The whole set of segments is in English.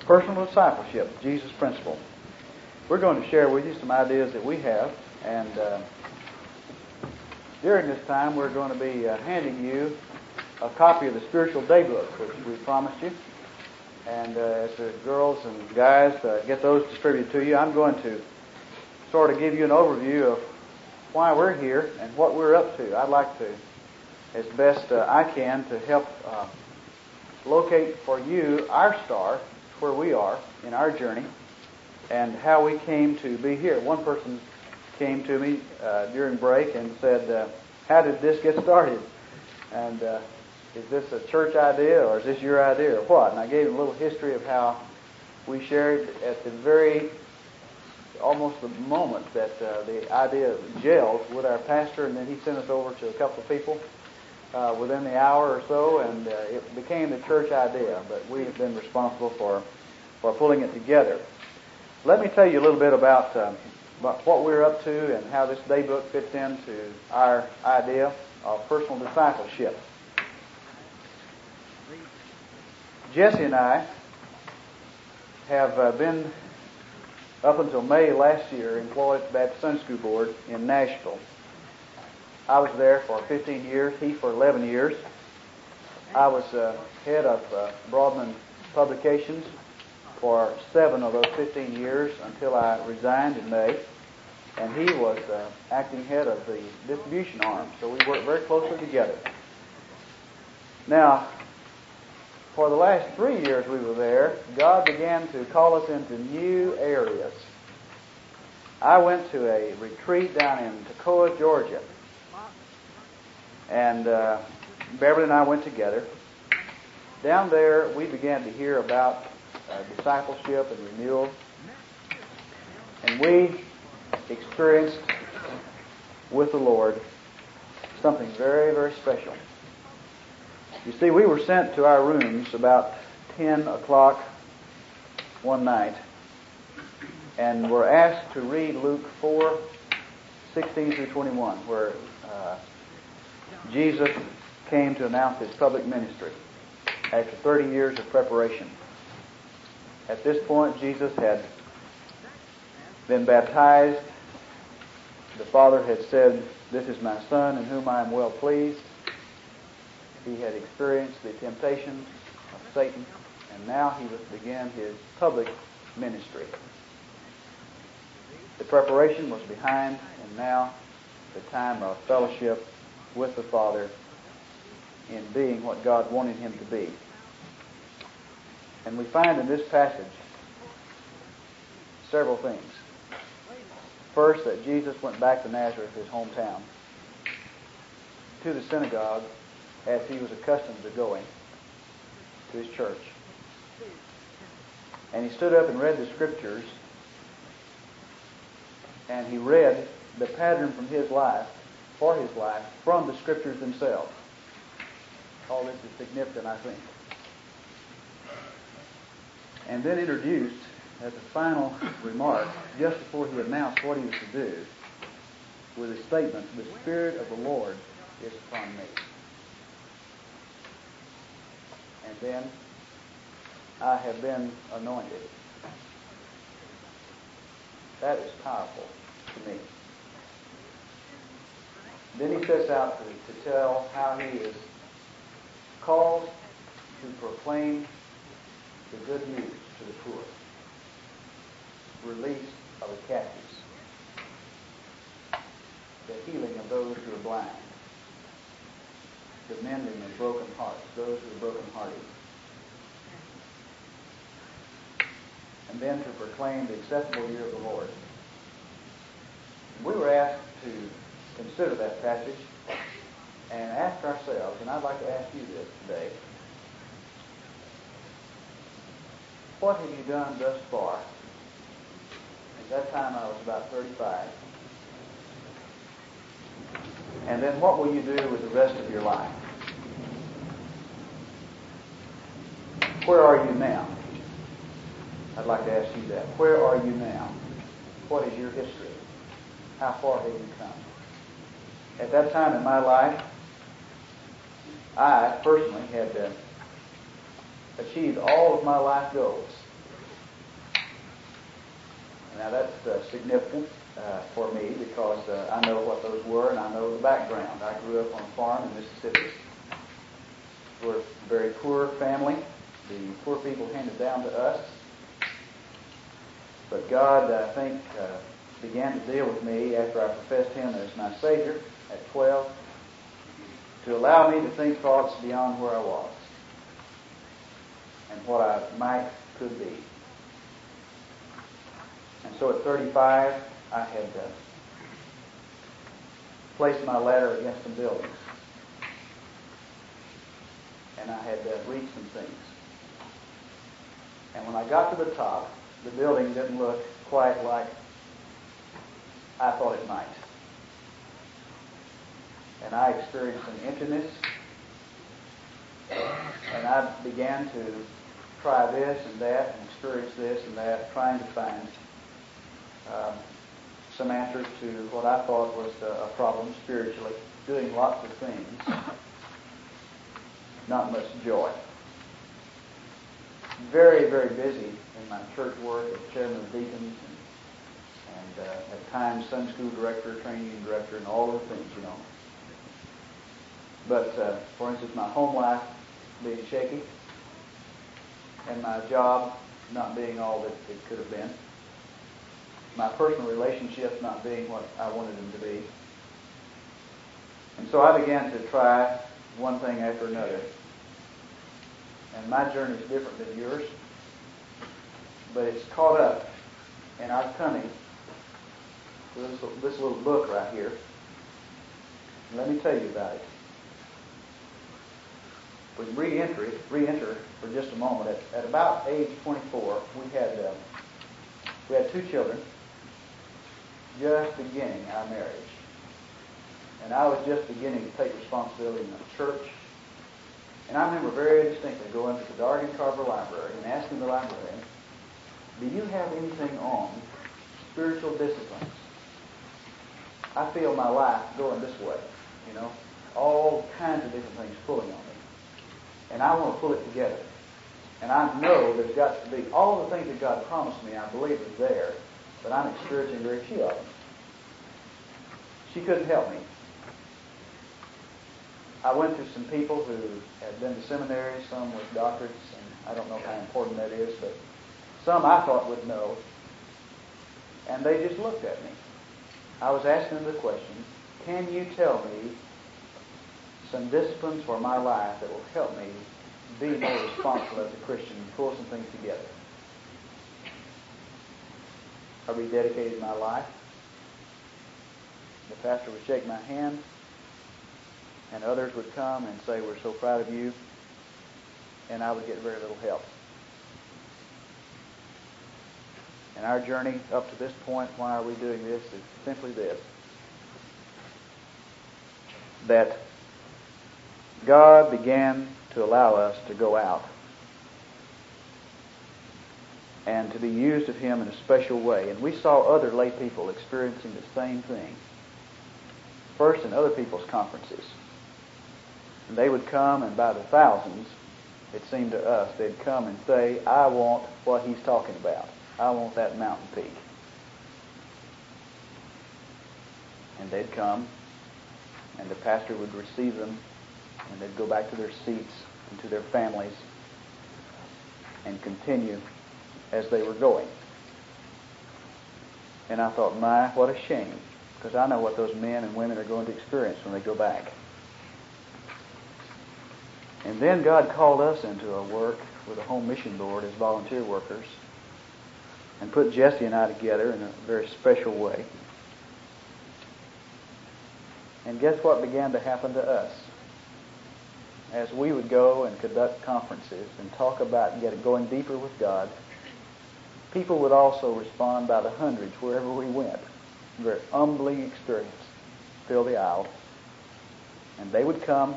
Personal discipleship, Jesus' principle. We're going to share with you some ideas that we have, and during this time we're going to be handing you a copy of the Spiritual Daybook, which we promised you. And as the girls and guys get those distributed to you, I'm going to sort of give you an overview of why we're here and what we're up to. I'd like to, as best I can, to help locate for you our star, where we are in our journey, and how we came to be here. One person came to me during break and said, how did this get started? And is this a church idea, or is this your idea, or what? And I gave him a little history of how we shared at the very, almost the moment that the idea gelled with our pastor, and then he sent us over to a couple of people within the hour or so, and it became the church idea, but we have been responsible for pulling it together. Let me tell you a little bit about what we're up to and how this daybook fits into our idea of personal discipleship. Jesse and I have been, up until May last year, employed at the Baptist Sunday School Board in Nashville. I was there for 15 years, he for 11 years. I was head of Broadman Publications for 7 of those 15 years until I resigned in May. And he was acting head of the distribution arm, so we worked very closely together. Now, for the last 3 years we were there, God began to call us into new areas. I went to a retreat down in Toccoa, Georgia. And Beverly and I went together. Down there, we began to hear about discipleship and renewal. And we experienced with the Lord something very, very special. You see, we were sent to our rooms about 10 o'clock one night and were asked to read Luke 4:16 through 21, where Jesus came to announce his public ministry after 30 years of preparation. At this point, Jesus had been baptized. The Father had said, "This is my Son in whom I am well pleased." He had experienced the temptations of Satan, and now he began his public ministry. The preparation was behind, and now the time of fellowship with the Father in being what God wanted him to be. And we find in this passage several things. First, that Jesus went back to Nazareth, his hometown, to the synagogue as he was accustomed to going, to his church. And he stood up and read the Scriptures, and he read the pattern from his life, for his life, from the Scriptures themselves. All this is significant, I think. And then introduced, as a final remark, just before he announced what he was to do, with a statement, "The Spirit of the Lord is upon me." And then, "I have been anointed." That is powerful to me. Then he sets out to tell how he is called to proclaim the good news to the poor, release of the captives, the healing of those who are blind, the mending of broken hearts, those who are brokenhearted, and then to proclaim the acceptable year of the Lord. We were asked to consider that passage and ask ourselves, and I'd like to ask you this today, what have you done thus far? At that time I was about 35. And then what will you do with the rest of your life? Where are you now? I'd like to ask you that. Where are you now? What is your history? How far have you come? At that time in my life, I personally had achieved all of my life goals. Now that's significant for me because I know what those were and I know the background. I grew up on a farm in Mississippi. We're a very poor family. The poor people handed down to us. But God, I think, began to deal with me after I professed Him as my Savior at 12 to allow me to think thoughts beyond where I was and what I could be. And so at 35, I had placed my ladder against some buildings. And I had reached some things. And when I got to the top, the building didn't look quite like I thought it might. And I experienced an emptiness. And I began to try this and that and experience this and that, trying to find some answers to what I thought was a problem spiritually, doing lots of things, not much joy. Very, very busy in my church work as chairman of deacons and at times Sunday school director, training director, and all those things, you know. But, for instance, my home life being shaky and my job not being all that it could have been. My personal relationships not being what I wanted them to be. And so I began to try one thing after another. And my journey is different than yours, but it's caught up in our coming to this little book right here. And let me tell you about it. We can re-enter for just a moment. At about age 24, we had two children, just beginning our marriage. And I was just beginning to take responsibility in the church. And I remember very distinctly going to the Dargan Carver Library and asking the librarian, do you have anything on spiritual disciplines? I feel my life going this way, you know, all kinds of different things pulling on me. And I want to pull it together. And I know there's got to be, all the things that God promised me, I believe is there, but I'm experiencing very few of them. She couldn't help me. I went to some people who had been to seminary, some with doctorates, and I don't know how important that is, but some I thought would know. And they just looked at me. I was asking them the question, can you tell me some disciplines for my life that will help me be more responsible as a Christian and pull some things together? I rededicated my life. The pastor would shake my hand, and others would come and say, we're so proud of you, and I would get very little help. And our journey up to this point, why are we doing this, is simply this: that God began to allow us to go out and to be used of Him in a special way. And we saw other lay people experiencing the same thing, first in other people's conferences. And they would come, and by the thousands, it seemed to us, they'd come and say, I want what he's talking about. I want that mountain peak. And they'd come, and the pastor would receive them, and they'd go back to their seats and to their families and continue as they were going. And I thought, my, what a shame, because I know what those men and women are going to experience when they go back. And then God called us into a work with a home mission board as volunteer workers and put Jesse and I together in a very special way. And guess what began to happen to us? As we would go and conduct conferences and talk about going deeper with God, people would also respond by the hundreds wherever we went. A very humbling experience. Fill the aisle. And they would come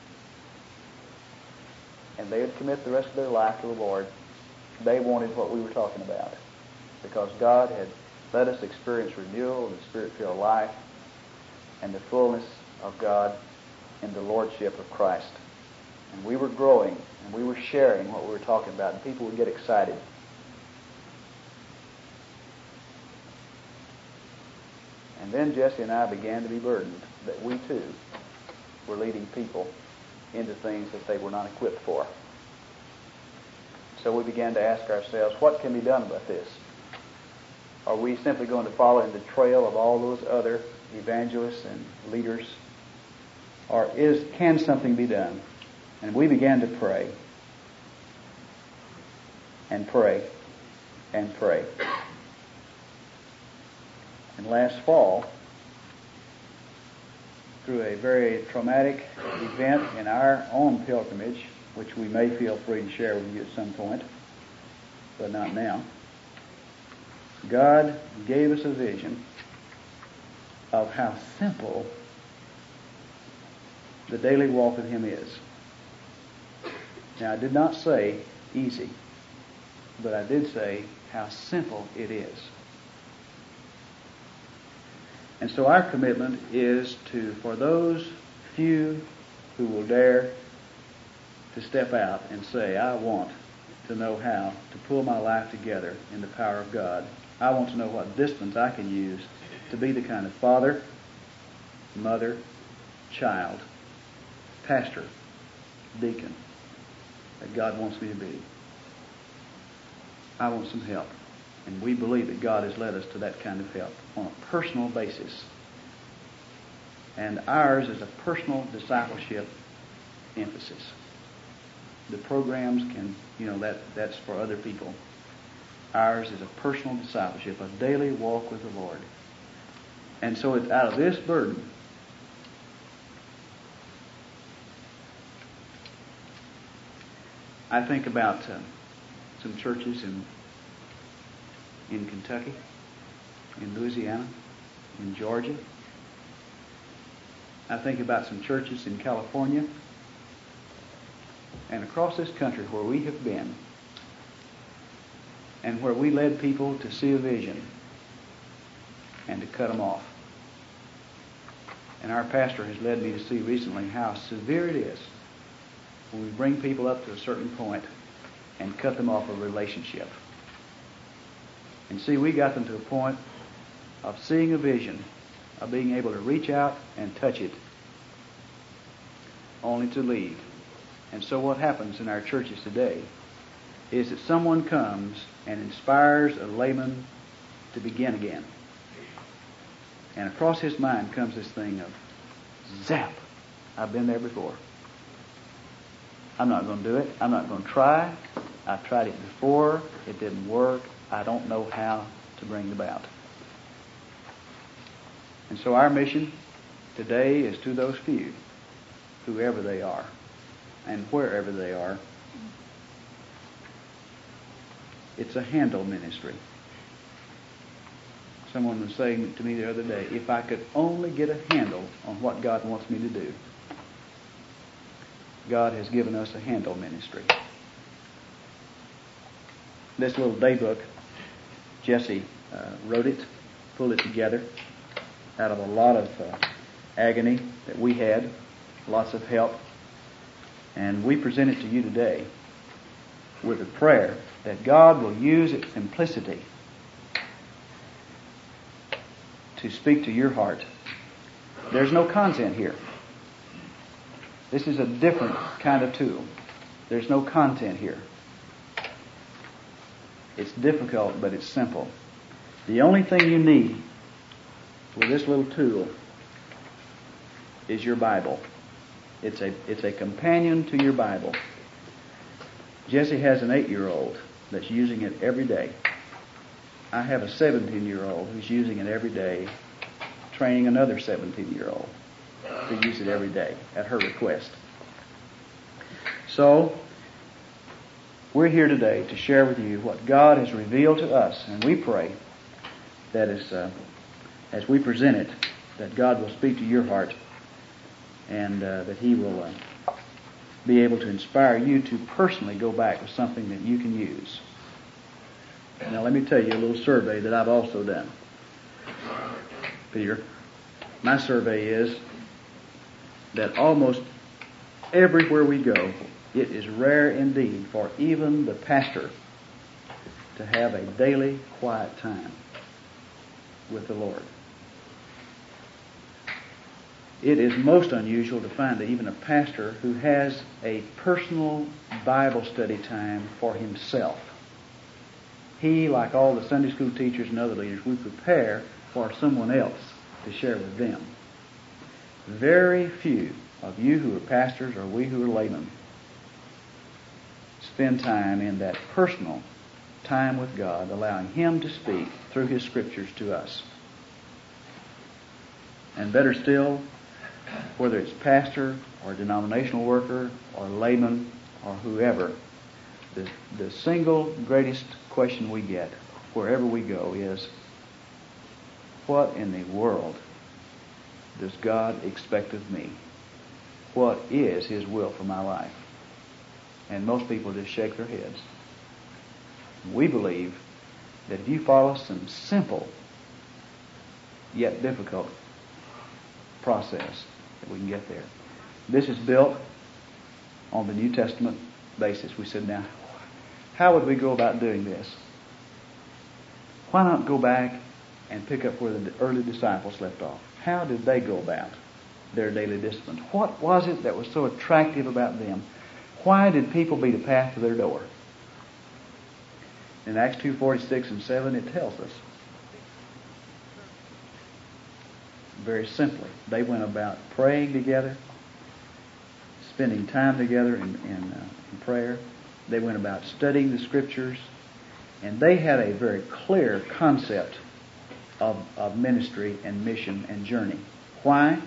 and they would commit the rest of their life to the Lord. They wanted what we were talking about, because God had let us experience renewal and Spirit-filled life and the fullness of God in the Lordship of Christ. And we were growing, and we were sharing what we were talking about, and people would get excited. And then Jesse and I began to be burdened that we too were leading people into things that they were not equipped for. So we began to ask ourselves, what can be done about this? Are we simply going to follow in the trail of all those other evangelists and leaders? Or can something be done? And we began to pray and pray and pray. And last fall, through a very traumatic event in our own pilgrimage, which we may feel free to share with you at some point, but not now, God gave us a vision of how simple the daily walk with Him is. Now, I did not say easy, but I did say how simple it is. And so our commitment is for those few who will dare to step out and say, I want to know how to pull my life together in the power of God. I want to know what disciplines I can use to be the kind of father, mother, child, pastor, deacon that God wants me to be. I want some help. And we believe that God has led us to that kind of help on a personal basis. And ours is a personal discipleship emphasis. The programs can, that's for other people. Ours is a personal discipleship, a daily walk with the Lord. And so it's out of this burden I think about some churches in Kentucky, in Louisiana, in Georgia. I think about some churches in California and across this country where we have been and where we led people to see a vision and to cut them off. And our pastor has led me to see recently how severe it is when we bring people up to a certain point and cut them off a relationship. And see, we got them to a point of seeing a vision, of being able to reach out and touch it, only to leave. And so what happens in our churches today is that someone comes and inspires a layman to begin again. And across his mind comes this thing of, zap, I've been there before. I'm not going to do it. I'm not going to try. I've tried it before. It didn't work. I don't know how to bring it about. And so our mission today is to those few, whoever they are and wherever they are. It's a handle ministry. Someone was saying to me the other day, if I could only get a handle on what God wants me to do. God has given us a handle ministry. This little daybook, Jesse wrote it, pulled it together out of a lot of agony that we had, lots of help. And we present it to you today with a prayer that God will use its simplicity to speak to your heart. There's no content here. This is a different kind of tool. There's no content here. It's difficult, but it's simple. The only thing you need with this little tool is your Bible. It's a companion to your Bible. Jesse has an 8-year-old that's using it every day. I have a 17-year-old who's using it every day, training another 17-year-old to use it every day at her request. So, we're here today to share with you what God has revealed to us, and we pray that as we present it, that God will speak to your heart and that He will be able to inspire you to personally go back with something that you can use. Now let me tell you a little survey that I've also done. Peter, my survey is that almost everywhere we go, it is rare indeed for even the pastor to have a daily quiet time with the Lord. It is most unusual to find even a pastor who has a personal Bible study time for himself. He, like all the Sunday school teachers and other leaders, we prepare for someone else to share with them. Very few of you who are pastors or we who are laymen spend time in that personal time with God, allowing Him to speak through His Scriptures to us. And better still, whether it's pastor or denominational worker or layman or whoever, the single greatest question we get wherever we go is, what in the world does God expect of me? What is His will for my life? And most people just shake their heads. We believe that if you follow some simple yet difficult process, that we can get there. This is built on the New Testament basis. We said, now, how would we go about doing this? Why not go back and pick up where the early disciples left off? How did they go about their daily discipline? What was it that was so attractive about them? Why did people beat a path to their door? In Acts 2:46 and 7, it tells us. Very simply, they went about praying together, spending time together in prayer. They went about studying the Scriptures, and they had a very clear concept of ministry and mission and journey. Why?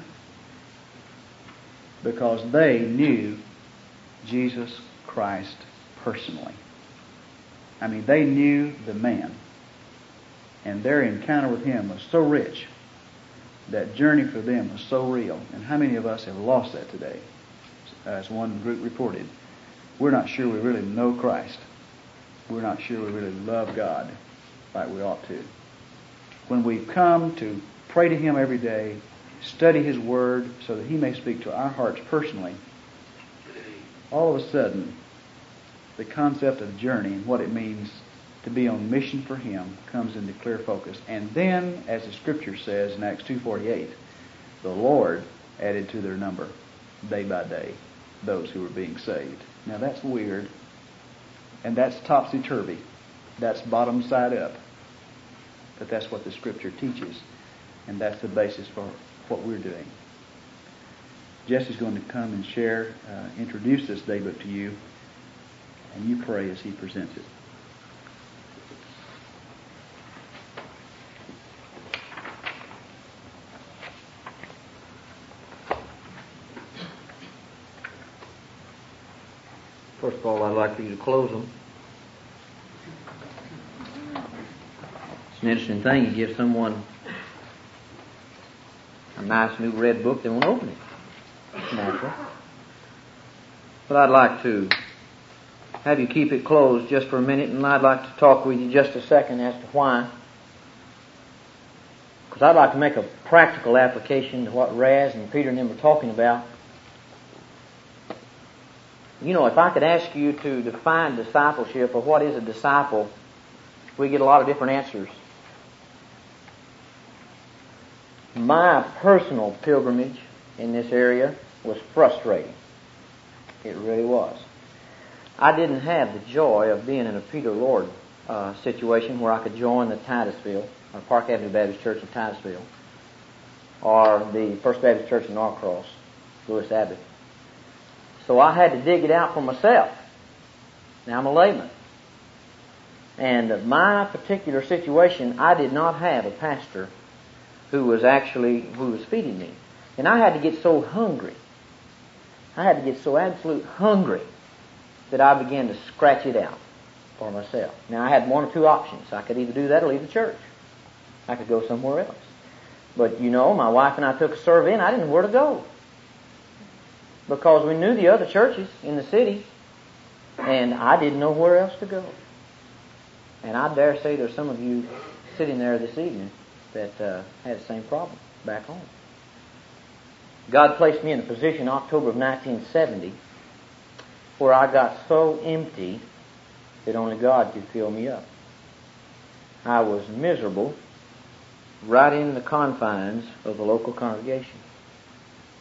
Because they knew Jesus Christ personally. I mean, they knew the man, and their encounter with Him was so rich. That journey for them was so real. And how many of us have lost that today? As one group reported, we're not sure we really know Christ. We're not sure we really love God like we ought to. When we come to pray to Him every day, study His Word so that He may speak to our hearts personally, all of a sudden, the concept of journey and what it means to be on mission for Him comes into clear focus. And then, as the Scripture says in Acts 2:48, the Lord added to their number, day by day, those who were being saved. Now that's weird, and that's topsy-turvy. That's bottom side up. But that's what the Scripture teaches, and that's the basis for what we're doing. Jesse's going to come and share, introduce this daybook to you, and you pray as he presents it. First of all, I'd like for you to close them. It's an interesting thing. You give someone a nice new red book, they won't open it. It's natural. But I'd like to have you keep it closed just for a minute, and I'd like to talk with you just a second as to why. Because I'd like to make a practical application to what Raz and Peter and them were talking about. You know, if I could ask you to define discipleship, or what is a disciple, we get a lot of different answers. My personal pilgrimage in this area was frustrating. It really was. I didn't have the joy of being in a Peter Lord situation where I could join the Titusville, or Park Avenue Baptist Church in Titusville, or the First Baptist Church in Norcross, Lewis Abbott. So I had to dig it out for myself. Now I'm a layman. And my particular situation, I did not have a pastor who was feeding me. And I had to get so hungry. I had to get so absolute hungry that I began to scratch it out for myself. Now I had one or two options. I could either do that or leave the church. I could go somewhere else. But you know, my wife and I took a survey and I didn't know where to go. Because we knew the other churches in the city, and I didn't know where else to go. And I dare say there's some of you sitting there this evening that had the same problem back home. God placed me in a position in October of 1970 where I got so empty that only God could fill me up. I was miserable right in the confines of the local congregation.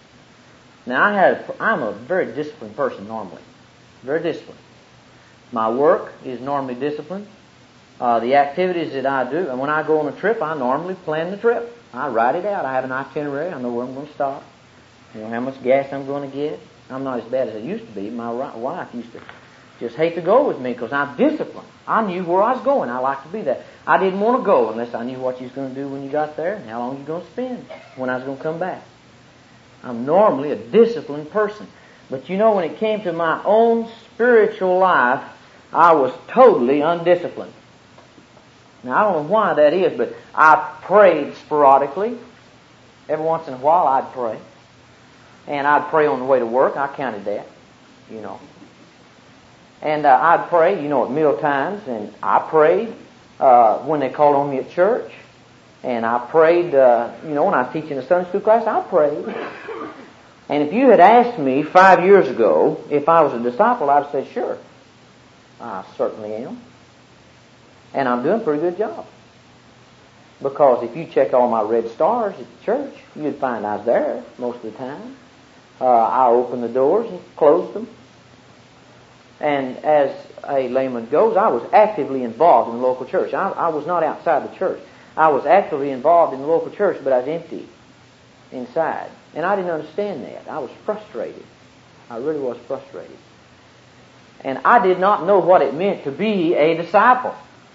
Now, I'm a very disciplined person normally. Very disciplined. My work is normally disciplined. The activities that I do, and when I go on a trip, I normally plan the trip. I write it out. I have an itinerary. I know where I'm going to stop. You know how much gas I'm going to get. I'm not as bad as I used to be. My wife used to just hate to go with me because I'm disciplined. I knew where I was going. I like to be there. I didn't want to go unless I knew what you was going to do when you got there and how long you were going to spend when I was going to come back. I'm normally a disciplined person. But you know, when it came to my own spiritual life, I was totally undisciplined. Now, I don't know why that is, but I prayed sporadically. Every once in a while, I'd pray. And I'd pray on the way to work. I counted that, you know. And I'd pray, you know, at meal times. And I prayed when they called on me at church. And I prayed, you know, when I was teaching a Sunday school class, I prayed. And if you had asked me 5 years ago if I was a disciple, I'd have said, sure, I certainly am. And I'm doing a pretty good job. Because if you check all my red stars at the church, you'd find I was there most of the time. I opened the doors and closed them. And as a layman goes, I was actively involved in the local church. I was not outside the church. I was actively involved in the local church, but I was empty inside. And I didn't understand that. I was frustrated. I really was frustrated. And I did not know what it meant to be a disciple.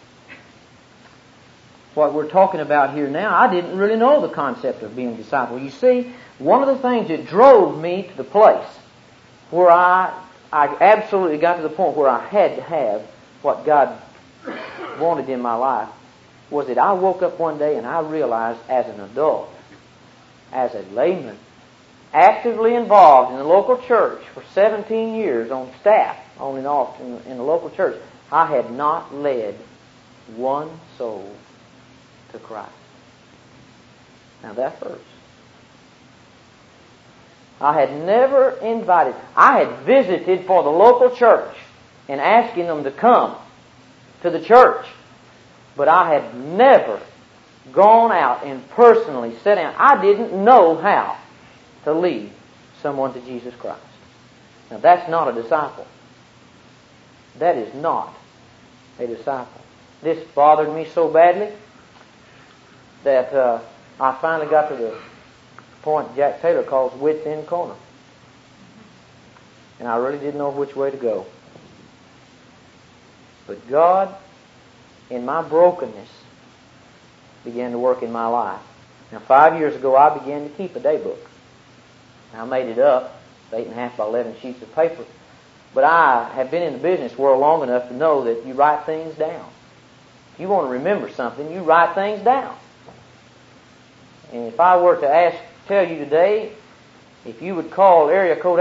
What we're talking about here now, I didn't really know the concept of being a disciple. You see, one of the things that drove me to the place where I absolutely got to the point where I had to have what God wanted in my life was that I woke up one day and I realized as an adult, as a layman, actively involved in the local church for 17 years on staff, on and off in the local church, I had not led one soul to Christ. Now that hurts. I had never invited. I had visited for the local church and asking them to come to the church. But I had never gone out and personally sat down. I didn't know how to lead someone to Jesus Christ. Now that's not a disciple. That is not a disciple. This bothered me so badly that I finally got to the point Jack Taylor calls wit's end corner. And I really didn't know which way to go. But God, in my brokenness, began to work in my life. Now 5 years ago I began to keep a day book. I made it up, 8.5 by 11 sheets of paper. But I have been in the business world long enough to know that you write things down. If you want to remember something, you write things down. And if I were to tell you today, if you would call area code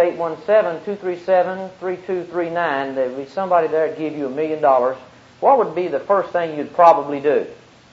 817-237-3239, there would be somebody there to give you $1 million. What would be the first thing you'd probably do?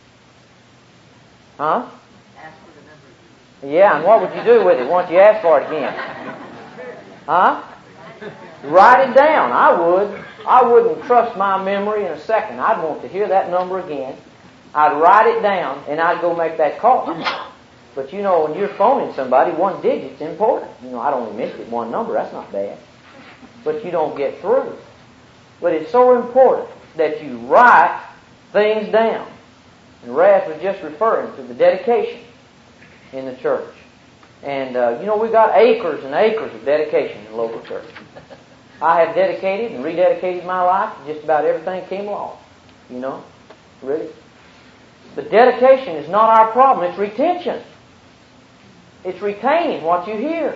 Huh? Ask for the number. Yeah, and what would you do with it once you ask for it again? Huh? Write it down. I would. I wouldn't trust my memory in a second. I'd want to hear that number again. I'd write it down, and I'd go make that call. But you know, when you're phoning somebody, one digit's important. You know, I'd only missed it one number. That's not bad. But you don't get through. But it's so important that you write things down. And Raz was just referring to the dedication in the church. And, you know, we've got acres and acres of dedication in the local church. I have dedicated and rededicated my life to just about everything that came along. You know? Really. But dedication is not our problem. It's retention. It's retaining what you hear.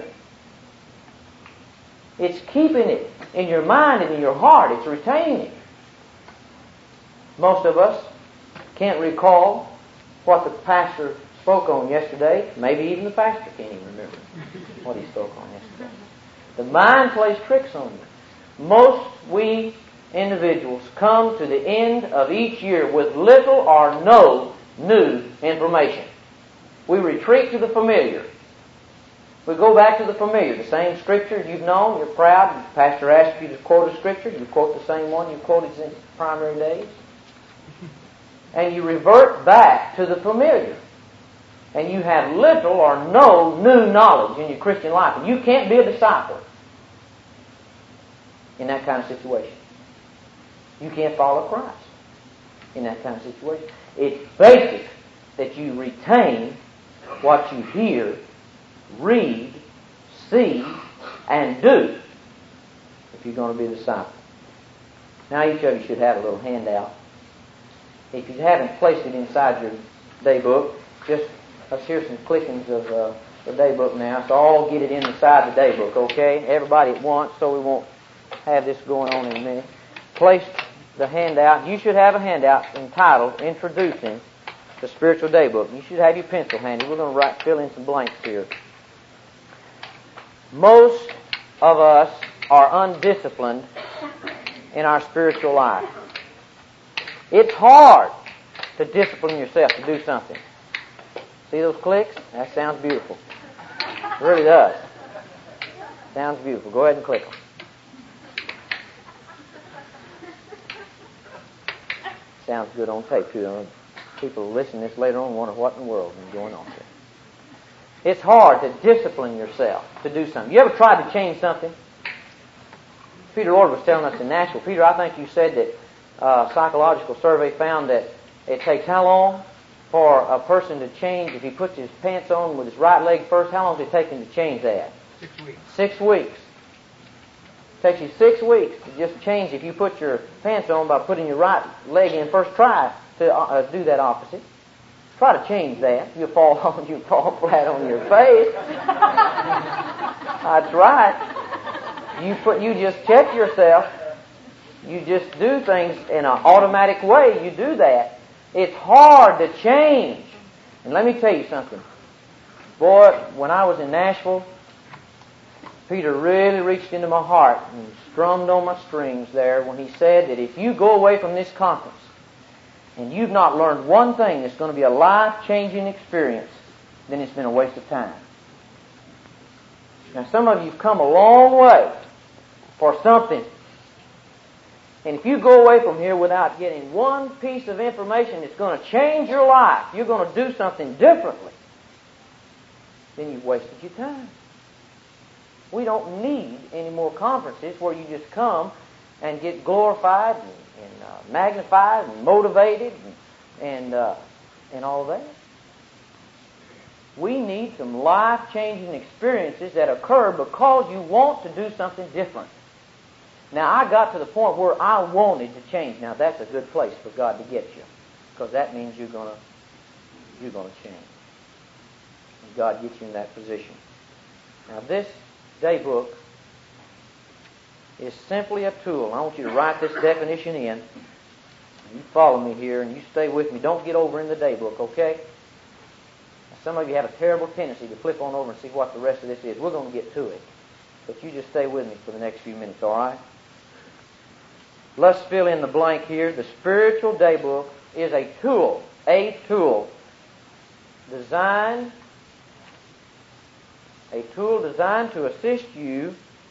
It's keeping it in your mind and in your heart. It's retaining it. Most of us can't recall what the pastor spoke on yesterday. Maybe even the pastor can't even remember what he spoke on yesterday. The mind plays tricks on you. Most we individuals come to the end of each year with little or no new information. We retreat to the familiar. We go back to the familiar. The same scripture you've known, you're proud. The pastor asks you to quote a scripture. You quote the same one you quoted in primary days. And you revert back to the familiar. and you have little or no new knowledge in your Christian life, and you can't be a disciple in that kind of situation. You can't follow Christ in that kind of situation. It's basic that you retain what you hear, read, see, and do if you're going to be a disciple. Now each of you should have a little handout. If you haven't placed it inside your day book, just let's hear some clickings of the day book now. So all get it inside the day book, okay? Everybody at once, so we won't have this going on in a minute. Place the handout. You should have a handout entitled Introducing the Spiritual Day Book. You should have your pencil handy. We're going to fill in some blanks here. Most of us are undisciplined in our spiritual life. It's hard to discipline yourself to do something. See those clicks? That sounds beautiful. It really does. Sounds beautiful. Go ahead and click them. Sounds good on tape, too. People listen to this later on and wonder what in the world is going on here. It's hard to discipline yourself to do something. You ever tried to change something? Peter Lord was telling us in Nashville. Peter, I think you said that psychological survey found that it takes how long for a person to change? If he puts his pants on with his right leg first, how long does it take him to change that? 6 weeks. 6 weeks. It takes you 6 weeks to just change if you put your pants on by putting your right leg in first. Try to do that opposite. Try to change that. You'll fall flat on your face. That's right. You just check yourself. You just do things in an automatic way. You do that. It's hard to change. And let me tell you something. Boy, when I was in Nashville, Peter really reached into my heart and strummed on my strings there when he said that if you go away from this conference and you've not learned one thing that's going to be a life-changing experience, then it's been a waste of time. Now, some of you have come a long way for something. And if you go away from here without getting one piece of information that's going to change your life, you're going to do something differently, then you've wasted your time. We don't need any more conferences where you just come and get glorified and magnified and motivated and all that. We need some life-changing experiences that occur because you want to do something different. Now, I got to the point where I wanted to change. Now, that's a good place for God to get you, because that means you're going to change. And God gets you in that position. Now, this day book is simply a tool. I want you to write this definition in. You follow me here, and you stay with me. Don't get over in the day book, okay? Some of you have a terrible tendency to flip on over and see what the rest of this is. We're going to get to it. But you just stay with me for the next few minutes, all right? Let's fill in the blank here. The spiritual day book is a tool designed to assist you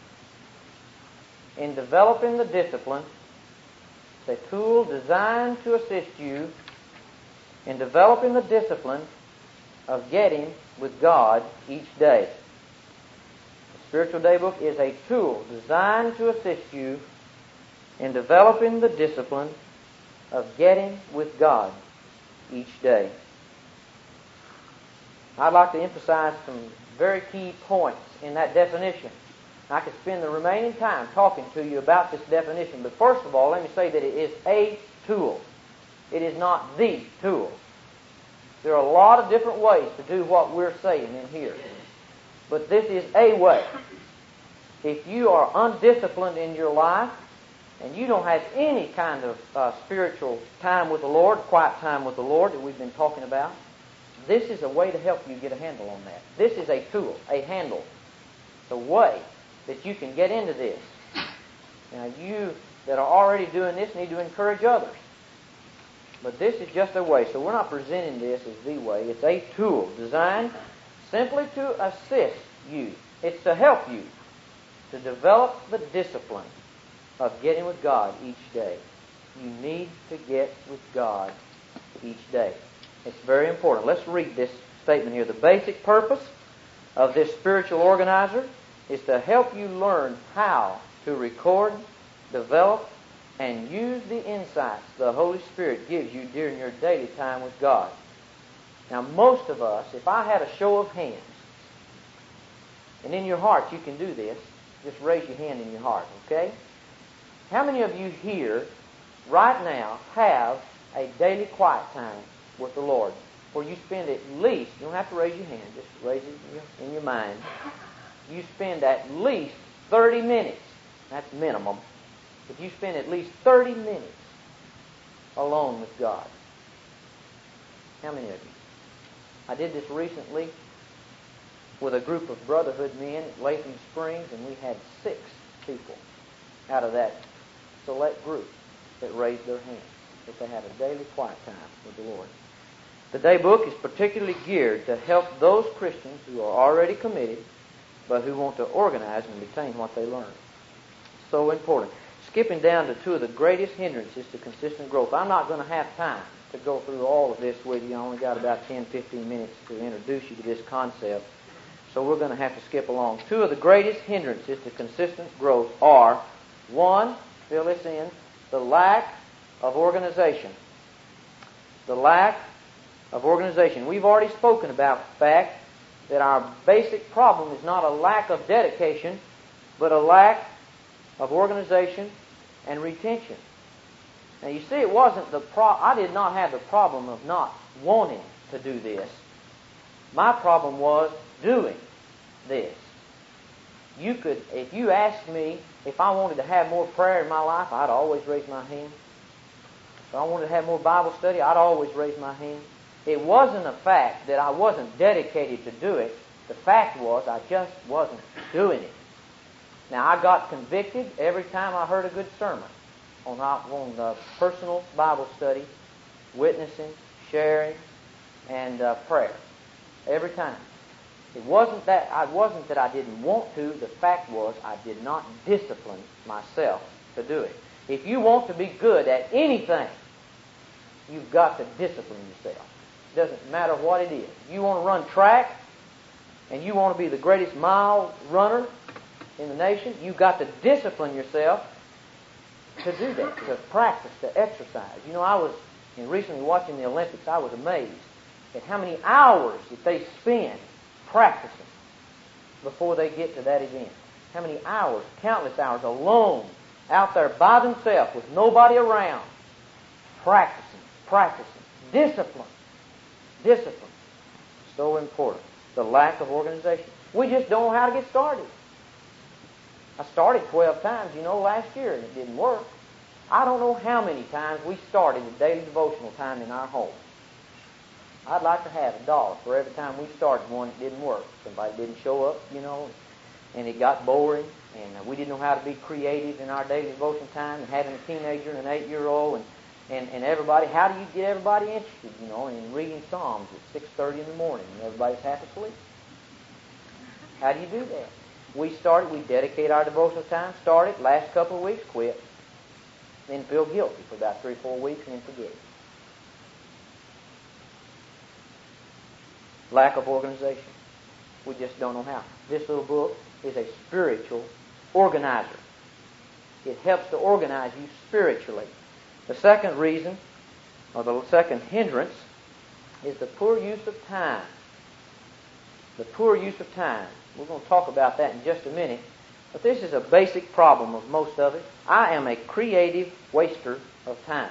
in developing the discipline. It's a tool designed to assist you in developing the discipline of getting with God each day. The spiritual day book is a tool designed to assist you in developing the discipline of getting with God each day. I'd like to emphasize some very key points in that definition. I could spend the remaining time talking to you about this definition, but first of all, let me say that it is a tool. It is not the tool. There are a lot of different ways to do what we're saying in here, but this is a way. If you are undisciplined in your life, and you don't have any kind of spiritual time with the Lord, quiet time with the Lord that we've been talking about, this is a way to help you get a handle on that. This is a tool, a handle, the way that you can get into this. Now, you that are already doing this need to encourage others. But this is just a way. So we're not presenting this as the way. It's a tool designed simply to assist you. It's to help you to develop the discipline of getting with God each day. You need to get with God each day. It's very important. Let's read this statement here. The basic purpose of this spiritual organizer is to help you learn how to record, develop, and use the insights the Holy Spirit gives you during your daily time with God. Now, most of us, if I had a show of hands, and in your heart you can do this, just raise your hand in your heart, okay? How many of you here right now have a daily quiet time with the Lord where you spend at least, you don't have to raise your hand, just raise it in your mind, you spend at least 30 minutes, that's minimum, but you spend at least 30 minutes alone with God? How many of you? I did this recently with a group of Brotherhood men at Latham Springs, and we had 6 people out of that select group that raised their hands, that they had a daily quiet time with the Lord. The day book is particularly geared to help those Christians who are already committed, but who want to organize and retain what they learn. So important. Skipping down to 2 of the greatest hindrances to consistent growth. I'm not going to have time to go through all of this with you. I only got about 10-15 minutes to introduce you to this concept. So we're going to have to skip along. 2 of the greatest hindrances to consistent growth are, 1, fill this in, the lack of organization. The lack of organization. We've already spoken about the fact that our basic problem is not a lack of dedication, but a lack of organization and retention. Now you see, it wasn't I did not have the problem of not wanting to do this. My problem was doing this. You could, if you asked me if I wanted to have more prayer in my life, I'd always raise my hand. If I wanted to have more Bible study, I'd always raise my hand. It wasn't a fact that I wasn't dedicated to do it. The fact was I just wasn't doing it. Now, I got convicted every time I heard a good sermon on personal Bible study, witnessing, sharing, and prayer. Every time. It wasn't that I didn't want to. The fact was I did not discipline myself to do it. If you want to be good at anything, you've got to discipline yourself. It doesn't matter what it is. You want to run track, and you want to be the greatest mile runner in the nation, you've got to discipline yourself to do that, to practice, to exercise. You know, recently watching the Olympics, I was amazed at how many hours that they spend practicing before they get to that event. How many hours, countless hours alone, out there by themselves with nobody around, practicing. Discipline. So important. The lack of organization. We just don't know how to get started. I started 12 times, last year, and it didn't work. I don't know how many times we started a daily devotional time in our home. I'd like to have $1 for every time we started one that didn't work. Somebody didn't show up, and it got boring, and we didn't know how to be creative in our daily devotion time, and having a teenager and an 8-year-old, and everybody, how do you get everybody interested, in reading Psalms at 6:30 in the morning, and everybody's half asleep? How do you do that? We dedicate our devotional time, started, last couple of weeks, quit, then feel guilty for about 3 or 4 weeks, and then forget it. Lack of organization. We just don't know how. This little book is a spiritual organizer. It helps to organize you spiritually. The second reason, or the second hindrance, is the poor use of time. The poor use of time. We're going to talk about that in just a minute. But this is a basic problem of most of it. I am a creative waster of time.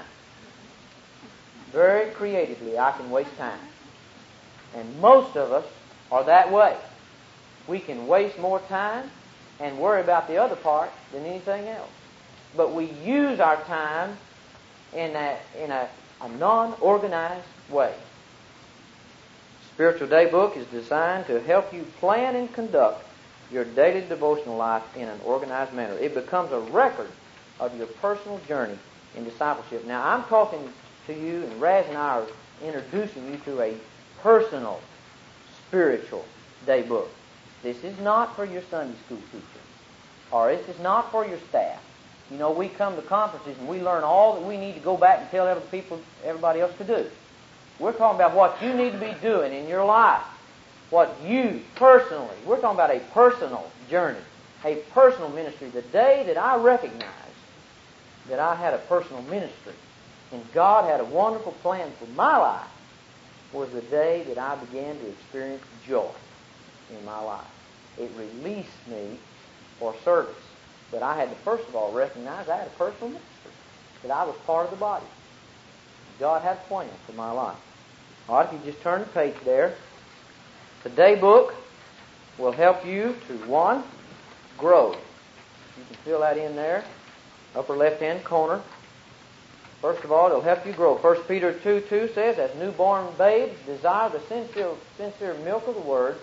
Very creatively, I can waste time. And most of us are that way. We can waste more time and worry about the other part than anything else. But we use our time in a non-organized way. Spiritual Day Book is designed to help you plan and conduct your daily devotional life in an organized manner. It becomes a record of your personal journey in discipleship. Now, I'm talking to you, and Raz and I are introducing you to a personal, spiritual day book. This is not for your Sunday school teacher, or this is not for your staff. We come to conferences and we learn all that we need to go back and tell everybody else to do. We're talking about what you need to be doing in your life. What you personally, we're talking about a personal journey, a personal ministry. The day that I recognized that I had a personal ministry and God had a wonderful plan for my life was the day that I began to experience joy in my life. It released me for service. But I had to first of all recognize I had a personal ministry, that I was part of the body. God had a plan for my life. All right, if you just turn the page there. The day book will help you to, one, grow. You can fill that in there, upper left-hand corner. First of all, it'll help you grow. 1 Peter 2:2 says, as newborn babes desire the sincere milk of the Word,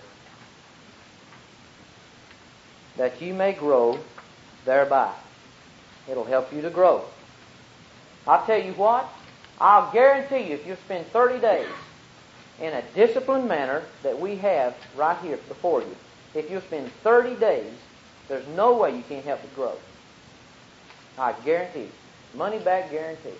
that ye may grow thereby. It'll help you to grow. I'll tell you what, I'll guarantee you if you spend 30 days in a disciplined manner that we have right here before you, if you spend 30 days, there's no way you can't help but grow. I guarantee. Money back guarantee.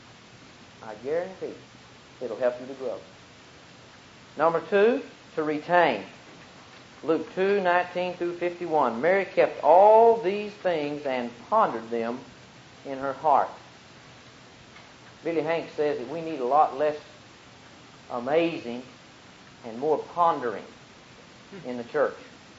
I guarantee it'll help you to grow. Number 2, to retain. Luke 2:19 through 51. Mary kept all these things and pondered them in her heart. Billy Hanks says that we need a lot less amazing and more pondering in the church.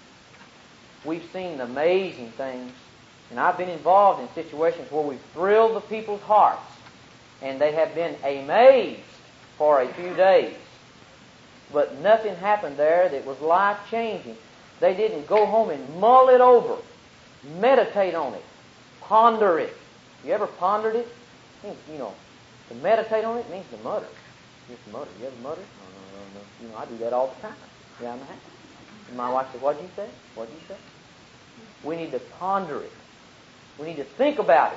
We've seen amazing things, and I've been involved in situations where we've thrilled the people's hearts, and they have been amazed for a few days. But nothing happened there that was life-changing. They didn't go home and mull it over, meditate on it, ponder it. You ever pondered it? It means, to meditate on it means to mutter. Just mutter. You ever mutter? No. I do that all the time. Yeah, I'm happy. And my wife said, what'd you say? What'd you say? We need to ponder it. We need to think about it.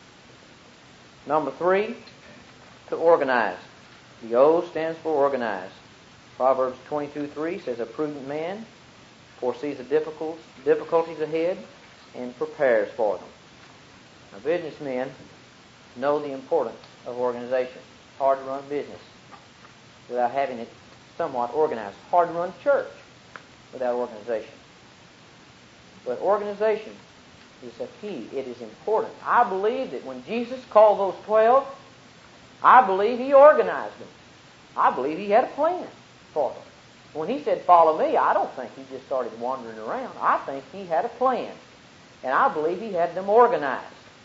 Number 3, to organize. The O stands for organize. Proverbs 22:3 says, a prudent man foresees the difficulties ahead and prepares for them. Now, businessmen know the importance of organization. It's hard to run business without having it somewhat organized. It's hard to run church without organization. But organization is a key. It is important. I believe that when Jesus called those 12, I believe He organized them. I believe He had a plan for them. When He said, follow me, I don't think He just started wandering around. I think He had a plan. And I believe He had them organized.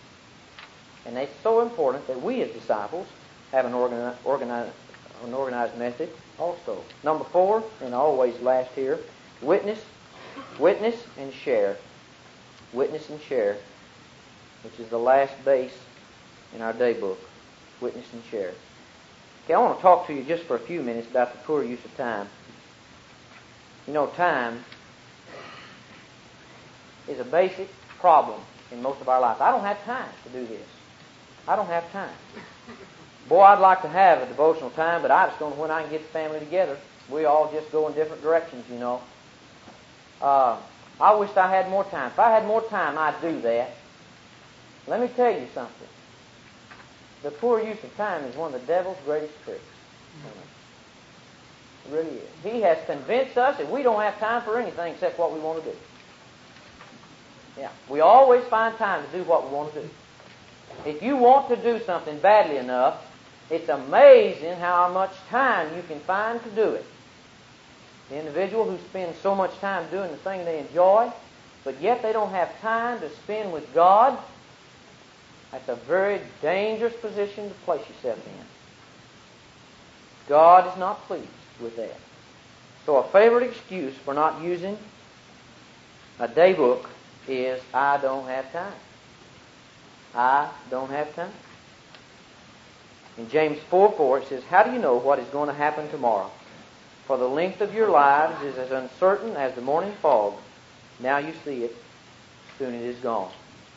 And it's so important that we as disciples have an organized method also. Number 4, and always last here, witness and share. Witness and share, which is the last base in our day book. Witness and share. Okay, I want to talk to you just for a few minutes about the poor use of time. Time is a basic problem in most of our lives. I don't have time to do this. I don't have time. Boy, I'd like to have a devotional time, but I just don't know when I can get the family together. We all just go in different directions, I wished I had more time. If I had more time, I'd do that. Let me tell you something. The poor use of time is one of the devil's greatest tricks. It really is. He has convinced us that we don't have time for anything except what we want to do. Yeah, we always find time to do what we want to do. If you want to do something badly enough, it's amazing how much time you can find to do it. The individual who spends so much time doing the thing they enjoy, but yet they don't have time to spend with God, that's a very dangerous position to place yourself in. God is not pleased with that. So a favorite excuse for not using a day book is, I don't have time. I don't have time. In James 4:4 it says, how do you know what is going to happen tomorrow? For the length of your lives is as uncertain as the morning fog. Now you see it, soon it is gone.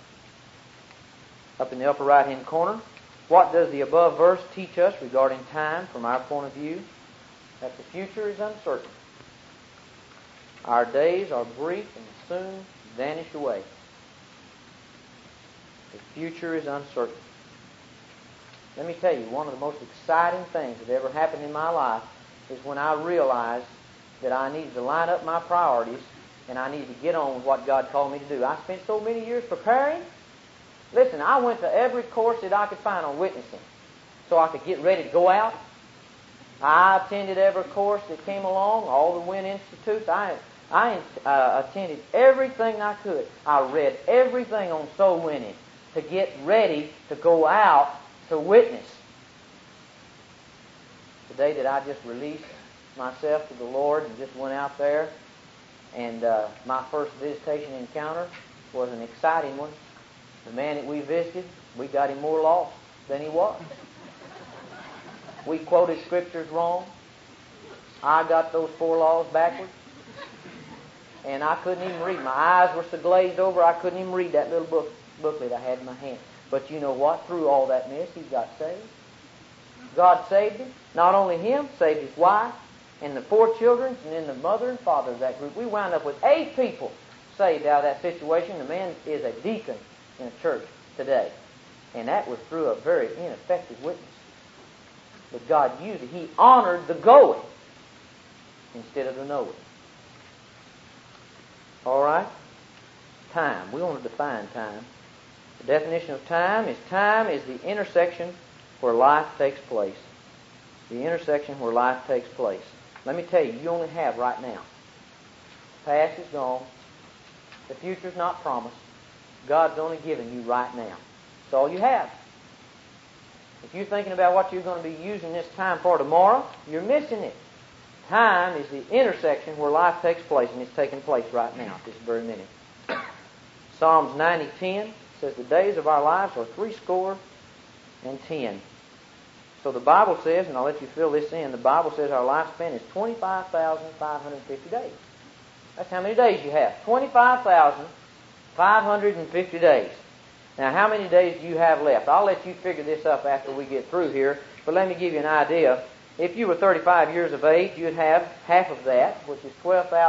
Up in the upper right-hand corner, what does the above verse teach us regarding time from our point of view? That the future is uncertain. Our days are brief and soon vanish away. The future is uncertain. Let me tell you, one of the most exciting things that ever happened in my life is when I realized that I needed to line up my priorities and I needed to get on with what God called me to do. I spent so many years preparing. Listen, I went to every course that I could find on witnessing so I could get ready to go out. I attended every course that came along, all the WIN Institutes. I attended everything I could. I read everything on soul winning to get ready to go out to witness. The day that I just released myself to the Lord and just went out there, and my first visitation encounter was an exciting one. The man that we visited, we got him more lost than he was. We quoted scriptures wrong. I got those 4 laws backwards. And I couldn't even read. My eyes were so glazed over, I couldn't even read that little booklet I had in my hand. But you know what? Through all that mess, he got saved. God saved him. Not only him, saved his wife and the 4 children, and then the mother and father of that group. We wound up with 8 people saved out of that situation. The man is a deacon in a church today. And that was through a very ineffective witness. But God used it. He honored the going instead of the knowing. All right? Time. We want to define time. The definition of time is the intersection where life takes place. The intersection where life takes place. Let me tell you, you only have right now. The past is gone. The future's not promised. God's only given you right now. That's all you have. If you're thinking about what you're going to be using this time for tomorrow, you're missing it. Time is the intersection where life takes place, and it's taking place right now at this very minute. Psalms 90:10 says, the days of our lives are 70 So the Bible says, and I'll let you fill this in, the Bible says our lifespan is 25,550 days. That's how many days you have. 25,550 days. Now, how many days do you have left? I'll let you figure this up after we get through here, but let me give you an idea. If you were 35 years of age, you'd have half of that, which is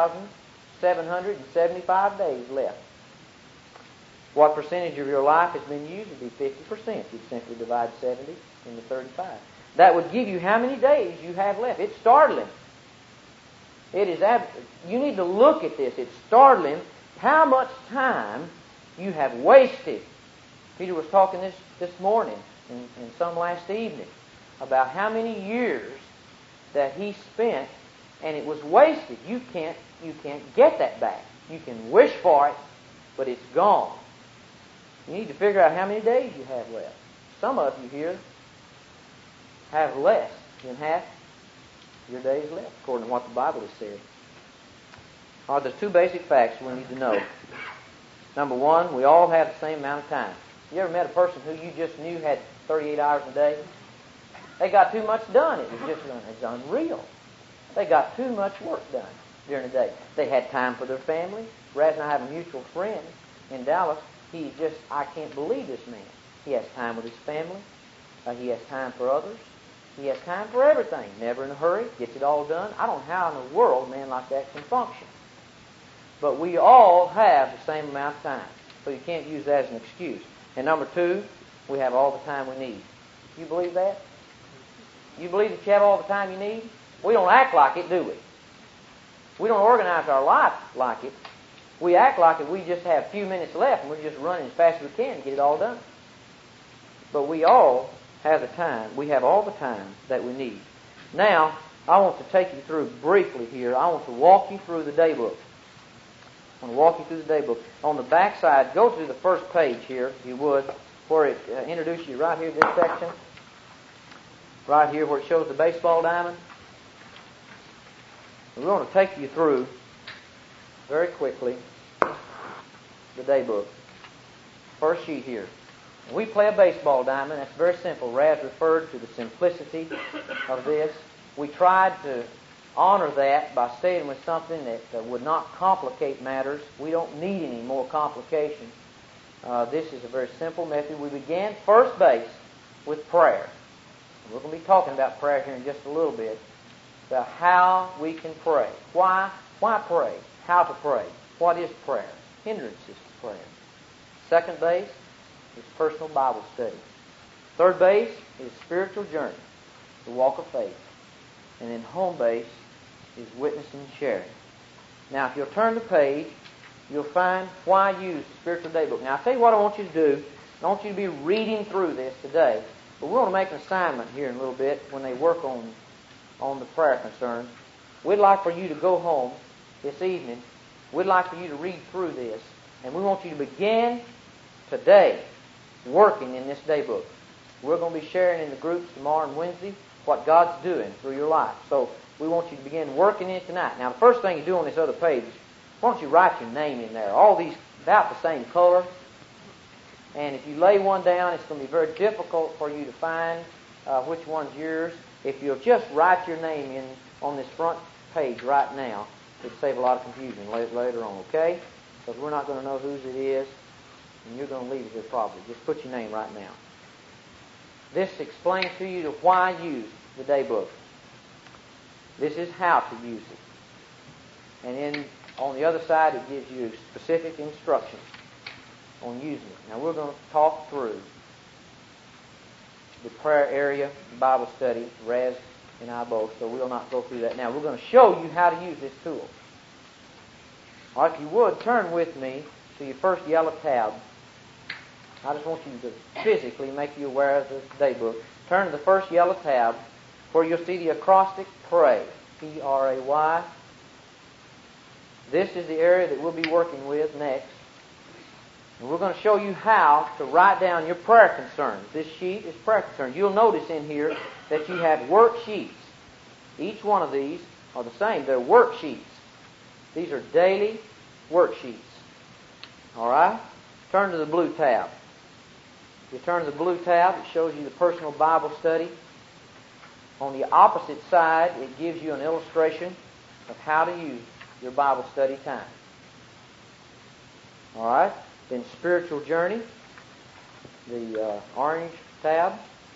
12,775 days left. What percentage of your life has been used? It would be 50%. You'd simply divide 70 into 35. That would give you how many days you have left. It's startling. It is. You need to look at this. It's startling how much time you have wasted. Peter was talking this morning and some last evening about how many years that he spent, and it was wasted. You can't get that back. You can wish for it, but it's gone. You need to figure out how many days you have left. Some of you here have less than half your days left, according to what the Bible has said. All right, there's 2 basic facts we need to know. Number 1, we all have the same amount of time. You ever met a person who you just knew had 38 hours a day? They got too much done. It's unreal. They got too much work done during the day. They had time for their family. Raz and I have a mutual friend in Dallas. I can't believe this man. He has time with his family. He has time for others. He has time for everything. Never in a hurry. Gets it all done. I don't know how in the world a man like that can function. But we all have the same amount of time. So you can't use that as an excuse. And number 2, we have all the time we need. You believe that? You believe that you have all the time you need? We don't act like it, do we? We don't organize our life like it. We act like it. We just have a few minutes left and we're just running as fast as we can to get it all done. But we all have the time. We have all the time that we need. Now, I want to take you through briefly here. I want to walk you through the daybook. I want to walk you through the daybook. On the back side, go to the first page here, if you would, where it introduces you right here, this section. Right here where it shows the baseball diamond. We're going to take you through, very quickly, the daybook. First sheet here. When we play a baseball diamond, that's very simple. Raz referred to the simplicity of this. We tried to honor that by staying with something that would not complicate matters. We don't need any more complications. This is a very simple method. We began first base with prayer. We're going to be talking about prayer here in just a little bit, about how we can pray. Why pray? How to pray? What is prayer? Hindrances to prayer. Second base is personal Bible study. Third base is spiritual journey, the walk of faith. And then home base is witnessing and sharing. Now, if you'll turn the page, you'll find why use the Spiritual Daybook. Now, I'll tell you what I want you to do. I want you to be reading through this today. But we're going to make an assignment here in a little bit when they work on the prayer concerns. We'd like for you to go home this evening. We'd like for you to read through this. And we want you to begin today working in this daybook. We're going to be sharing in the groups tomorrow and Wednesday what God's doing through your life. So we want you to begin working in it tonight. Now, the first thing you do on this other page, why don't you write your name in there? All these about the same color. And if you lay one down, it's going to be very difficult for you to find which one's yours. If you'll just write your name in on this front page right now, it'll save a lot of confusion later on, okay? Because we're not going to know whose it is, and you're going to leave it there probably. Just put your name right now. This explains to you to why use the daybook. This is how to use it. And then on the other side, it gives you specific instructions on using it. Now, we're going to talk through the prayer area, Bible study, Raz and I both, so we'll not go through that now. We're going to show you how to use this tool. All right, if you would, turn with me to your first yellow tab. I just want you to physically make you aware of the daybook. Turn to the first yellow tab where you'll see the acrostic PRAY, P-R-A-Y. This is the area that we'll be working with next. And we're going to show you how to write down your prayer concerns. This sheet is prayer concerns. You'll notice in here that you have worksheets. Each one of these are the same. They're worksheets. These are daily worksheets. All right? Turn to the blue tab. If you turn to the blue tab, it shows you the personal Bible study. On the opposite side, it gives you an illustration of how to use your Bible study time. All right? Then spiritual journey, the orange tab,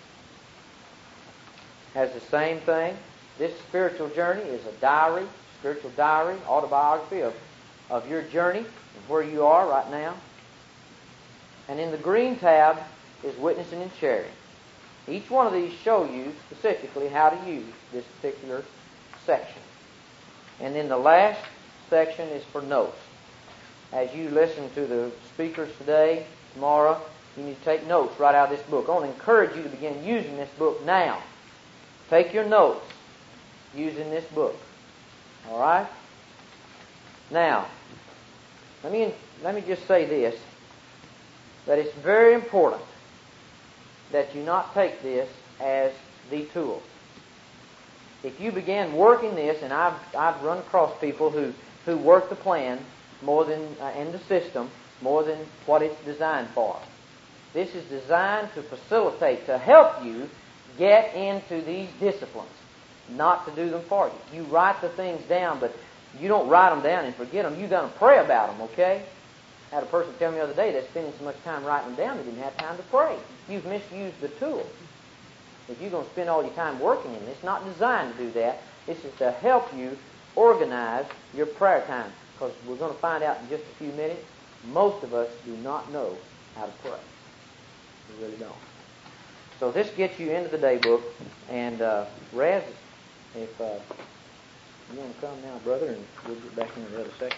has the same thing. This spiritual journey is a diary, spiritual diary, autobiography of your journey and where you are right now. And in the green tab is witnessing and sharing. Each one of these show you specifically how to use this particular section. And then the last section is for notes. As you listen to the speakers today, tomorrow, you need to take notes right out of this book. I want to encourage you to begin using this book now. Take your notes using this book. All right? Now, let me just say this, that it's very important that you not take this as the tool. If you begin working this, and I've run across people who work the plan more than in the system more than what it's designed for. This is designed to facilitate, to help you get into these disciplines, not to do them for you. You write the things down, but you don't write them down and forget them. You've got to pray about them, okay? I had a person tell me the other day they're spending so much time writing them down they didn't have time to pray. You've misused the tool. If you're going to spend all your time working in it, it's not designed to do that. This is to help you organize your prayer time. Because we're going to find out in just a few minutes, most of us do not know how to pray. We really don't. So this gets you into the daybook. And Raz, if you want to come now, brother, and we'll get back into the other section.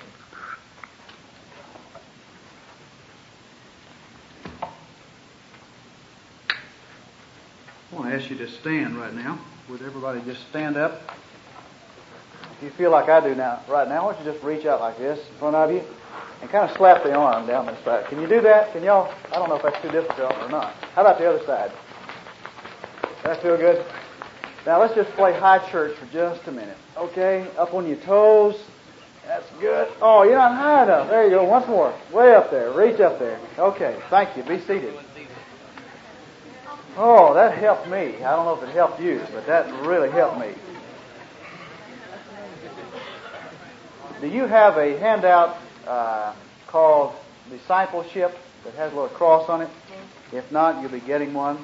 I want to ask you to stand right now. Would everybody just stand up? If you feel like I do now, right now, why don't you just reach out like this in front of you and kind of slap the arm down this side. Can you do that? Can y'all? I don't know if that's too difficult or not. How about the other side? Does that feel good? Now let's just play high church for just a minute. Okay? Up on your toes. That's good. Oh, you're not high enough. There you go. Once more. Way up there. Reach up there. Okay. Thank you. Be seated. Oh, that helped me. I don't know if it helped you, but that really helped me. Do you have a handout called Discipleship that has a little cross on it? If not, you'll be getting one.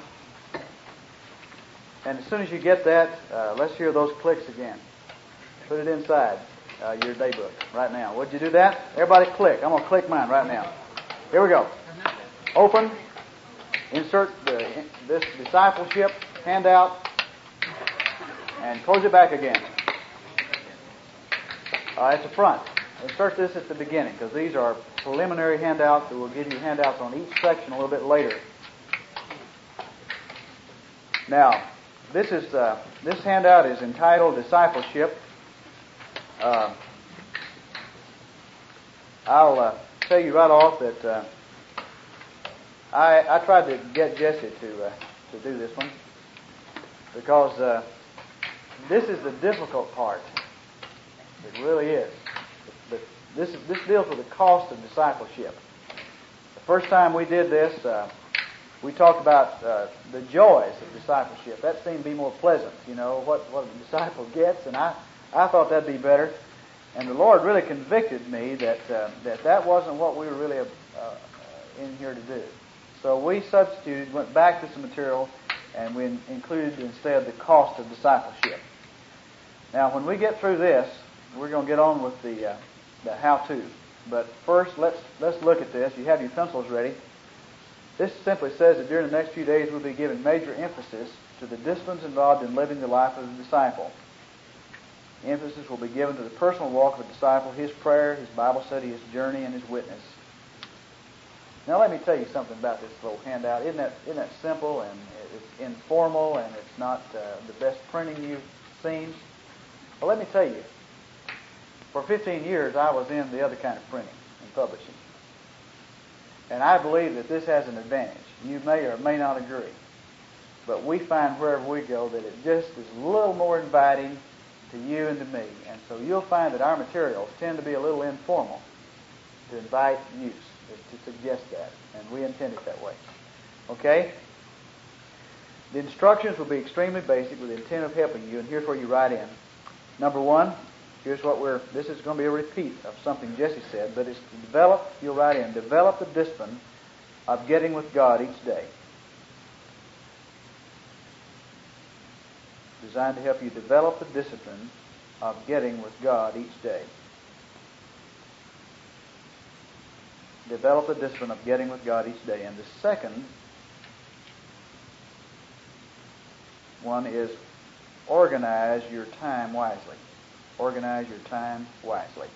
And as soon as you get that, let's hear those clicks again. Put it inside your daybook right now. Would you do that? Everybody click. I'm going to click mine right now. Here we go. Open. insert this discipleship handout and close it back again. At the front. Insert this at the beginning because these are preliminary handouts that will give you handouts on each section a little bit later. Now, this handout is entitled Discipleship. I'll tell you right off that I tried to get Jesse to do this one because this is the difficult part. It really is. But this deals with the cost of discipleship. The first time we did this, we talked about the joys of discipleship. That seemed to be more pleasant, what a disciple gets, and I thought that'd be better. And the Lord really convicted me that wasn't what we were really in here to do. So we substituted, went back to some material, and we included instead the cost of discipleship. Now, when we get through this, we're going to get on with the how-to. But first, let's look at this. You have your pencils ready. This simply says that during the next few days we'll be giving major emphasis to the disciplines involved in living the life of a disciple. Emphasis will be given to the personal walk of a disciple, his prayer, his Bible study, his journey, and his witness. Now let me tell you something about this little handout. Isn't that simple, and it's informal, and it's not the best printing you've seen? Well, let me tell you, for 15 years I was in the other kind of printing and publishing. And I believe that this has an advantage. You may or may not agree. But we find wherever we go that it just is a little more inviting to you and to me. And so you'll find that our materials tend to be a little informal to invite use, to suggest that. And we intend it that way. Okay? The instructions will be extremely basic with the intent of helping you. And here's where you write in. Number one, this is going to be a repeat of something Jesse said, but it's to develop, you'll write in, develop the discipline of getting with God each day. Designed to help you develop the discipline of getting with God each day. Develop the discipline of getting with God each day. And the second one is organize your time wisely. Organize your time wisely.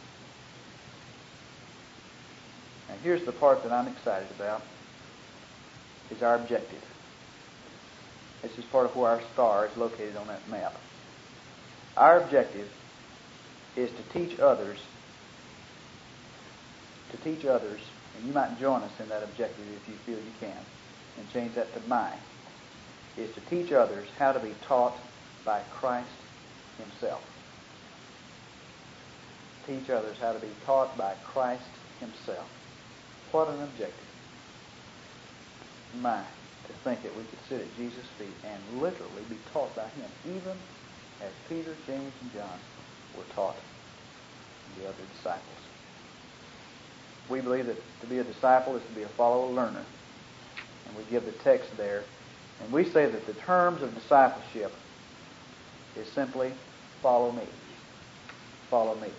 And here's the part that I'm excited about, is our objective. This is part of where our star is located on that map. Our objective is to teach others, and you might join us in that objective if you feel you can, and change that to mine, is to teach others how to be taught by Christ Himself. Teach others how to be taught by Christ Himself. What an objective. My, to think that we could sit at Jesus' feet and literally be taught by Him, even as Peter, James, and John were taught the other disciples. We believe that to be a disciple is to be a follower-learner. And we give the text there. And we say that the terms of discipleship is simply follow me. Follow me.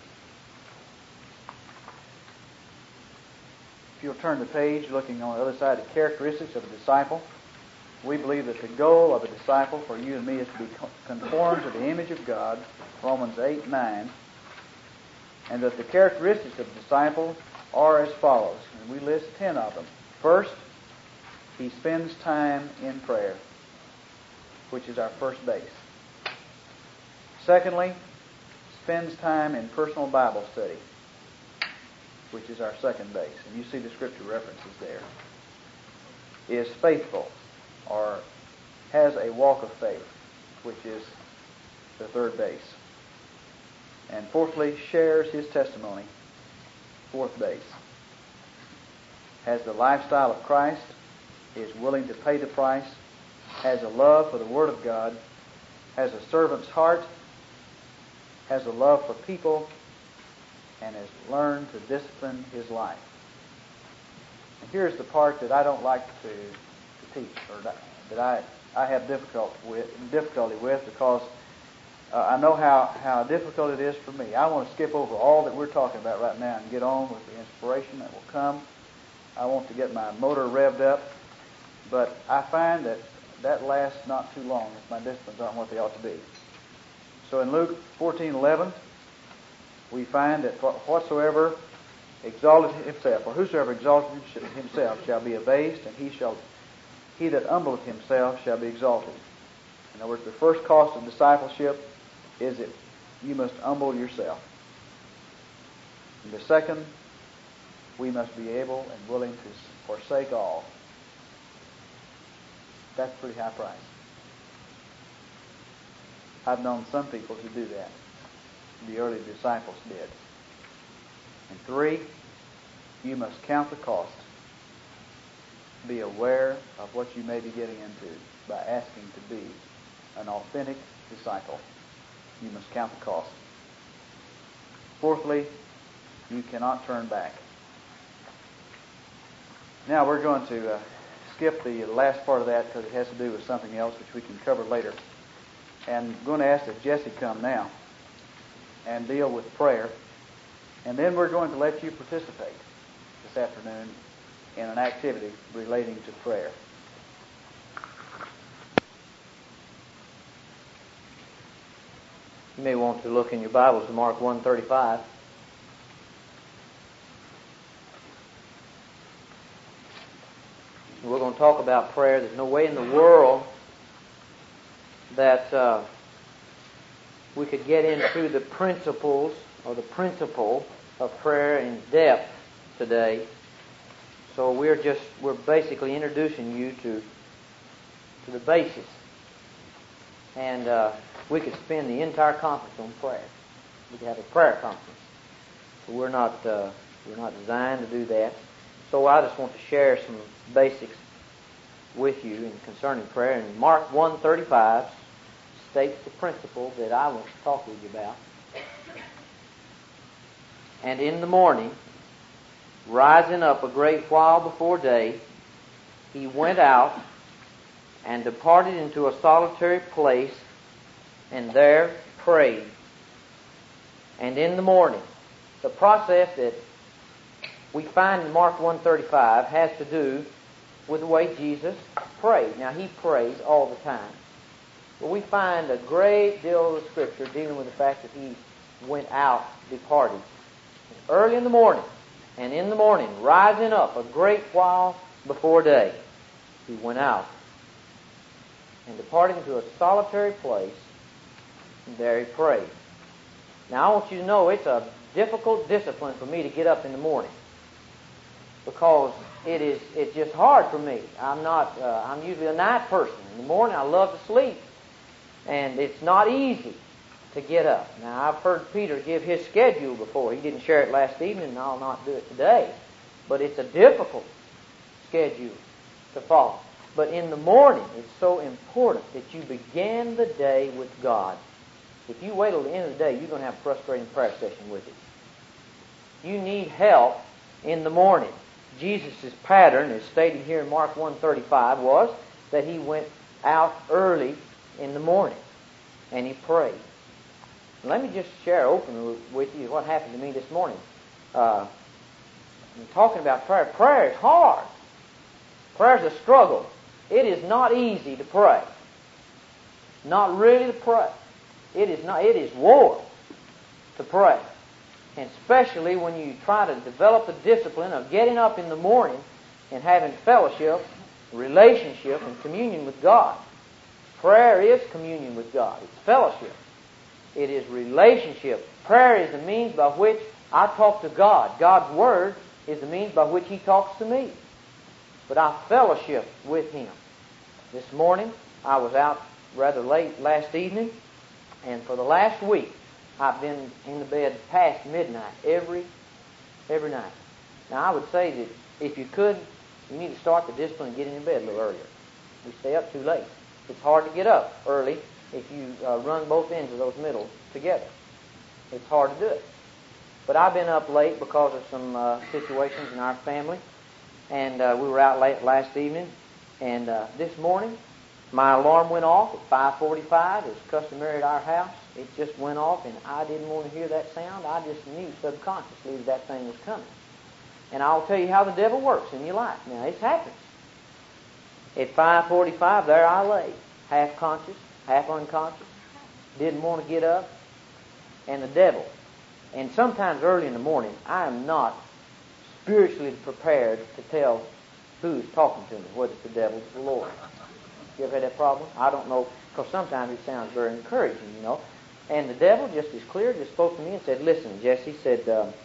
If you'll turn the page, looking on the other side, the characteristics of a disciple, we believe that the goal of a disciple for you and me is to be conformed to the image of God, Romans 8:9, and that the characteristics of a disciple are as follows, and we list 10 of them. First, he spends time in prayer, which is our first base. Secondly, spends time in personal Bible study, which is our second base. And you see the scripture references there. Is faithful, or has a walk of faith, which is the third base. And fourthly, shares his testimony, fourth base. Has the lifestyle of Christ, is willing to pay the price, has a love for the Word of God, has a servant's heart, has a love for people, and has learned to discipline his life. And here's the part that I don't like to teach, or that I have difficulty with because I know how difficult it is for me. I want to skip over all that we're talking about right now and get on with the inspiration that will come. I want to get my motor revved up, but I find that lasts not too long if my disciplines aren't what they ought to be. So in Luke 14:11, we find that whatsoever exalted himself, or whosoever exalted himself shall be abased, and he that humbleth himself shall be exalted. In other words, the first cost of discipleship is that you must humble yourself. And the second, we must be able and willing to forsake all. That's a pretty high price. I've known some people to do that. The early disciples did. And 3, you must count the cost. Be aware of what you may be getting into by asking to be an authentic disciple. You must count the cost. 4thly, you cannot turn back. Now we're going to skip the last part of that because it has to do with something else which we can cover later. And I'm going to ask that Jesse come now and deal with prayer. And then we're going to let you participate this afternoon in an activity relating to prayer. You may want to look in your Bibles to Mark 1:35. We're going to talk about prayer. There's no way in the world that we could get into the principles or the principle of prayer in depth today. So we're basically introducing you to the basis. And we could spend the entire conference on prayer. We could have a prayer conference. But we're not designed to do that. So I just want to share some basics with you concerning prayer. And Mark 1:35 states the principle that I want to talk with you about. And in the morning, rising up a great while before day, he went out and departed into a solitary place, and there prayed. And in the morning, the process that we find in Mark 1:35 has to do with the way Jesus prayed. Now, he prays all the time. But we find a great deal of the Scripture dealing with the fact that he went out, departed. Early in the morning, and in the morning, rising up a great while before day, he went out and departed into a solitary place, and there he prayed. Now, I want you to know it's a difficult discipline for me to get up in the morning, because it's just hard for me. I'm usually a night person. In the morning, I love to sleep, and it's not easy to get up. Now, I've heard Peter give his schedule before. He didn't share it last evening, and I'll not do it today. But it's a difficult schedule to follow. But in the morning, it's so important that you begin the day with God. If you wait till the end of the day, you're going to have a frustrating prayer session with it. You need help in the morning. Jesus' pattern, as stated here in Mark 1:35, was that he went out early in the morning and he prayed. Let me just share openly with you what happened to me this morning. I'm talking about prayer. Prayer is hard. Prayer is a struggle. It is not easy to pray. Not really to pray. It is war to pray. And especially when you try to develop the discipline of getting up in the morning and having fellowship, relationship, and communion with God. Prayer is communion with God. It's fellowship. It is relationship. Prayer is the means by which I talk to God. God's Word is the means by which He talks to me. But I fellowship with Him. This morning, I was out rather late last evening, and for the last week, I've been in the bed past midnight every night. Now, I would say that if you could, you need to start the discipline and get in your bed a little earlier. We stay up too late. It's hard to get up early if you run both ends of those middle together. It's hard to do it. But I've been up late because of some situations in our family, and we were out late last evening. And this morning, my alarm went off at 5:45, as customary at our house. It just went off, and I didn't want to hear that sound. I just knew subconsciously that thing was coming. And I'll tell you how the devil works in your life. Now, it happens. At 5:45, there I lay, half conscious, half unconscious, didn't want to get up, and the devil. And sometimes early in the morning, I am not spiritually prepared to tell who's talking to me, whether it's the devil or the Lord. You ever had that problem? I don't know, because sometimes it sounds very encouraging, you know. And the devil, just as clear, just spoke to me and said, "Listen, Jesse," said,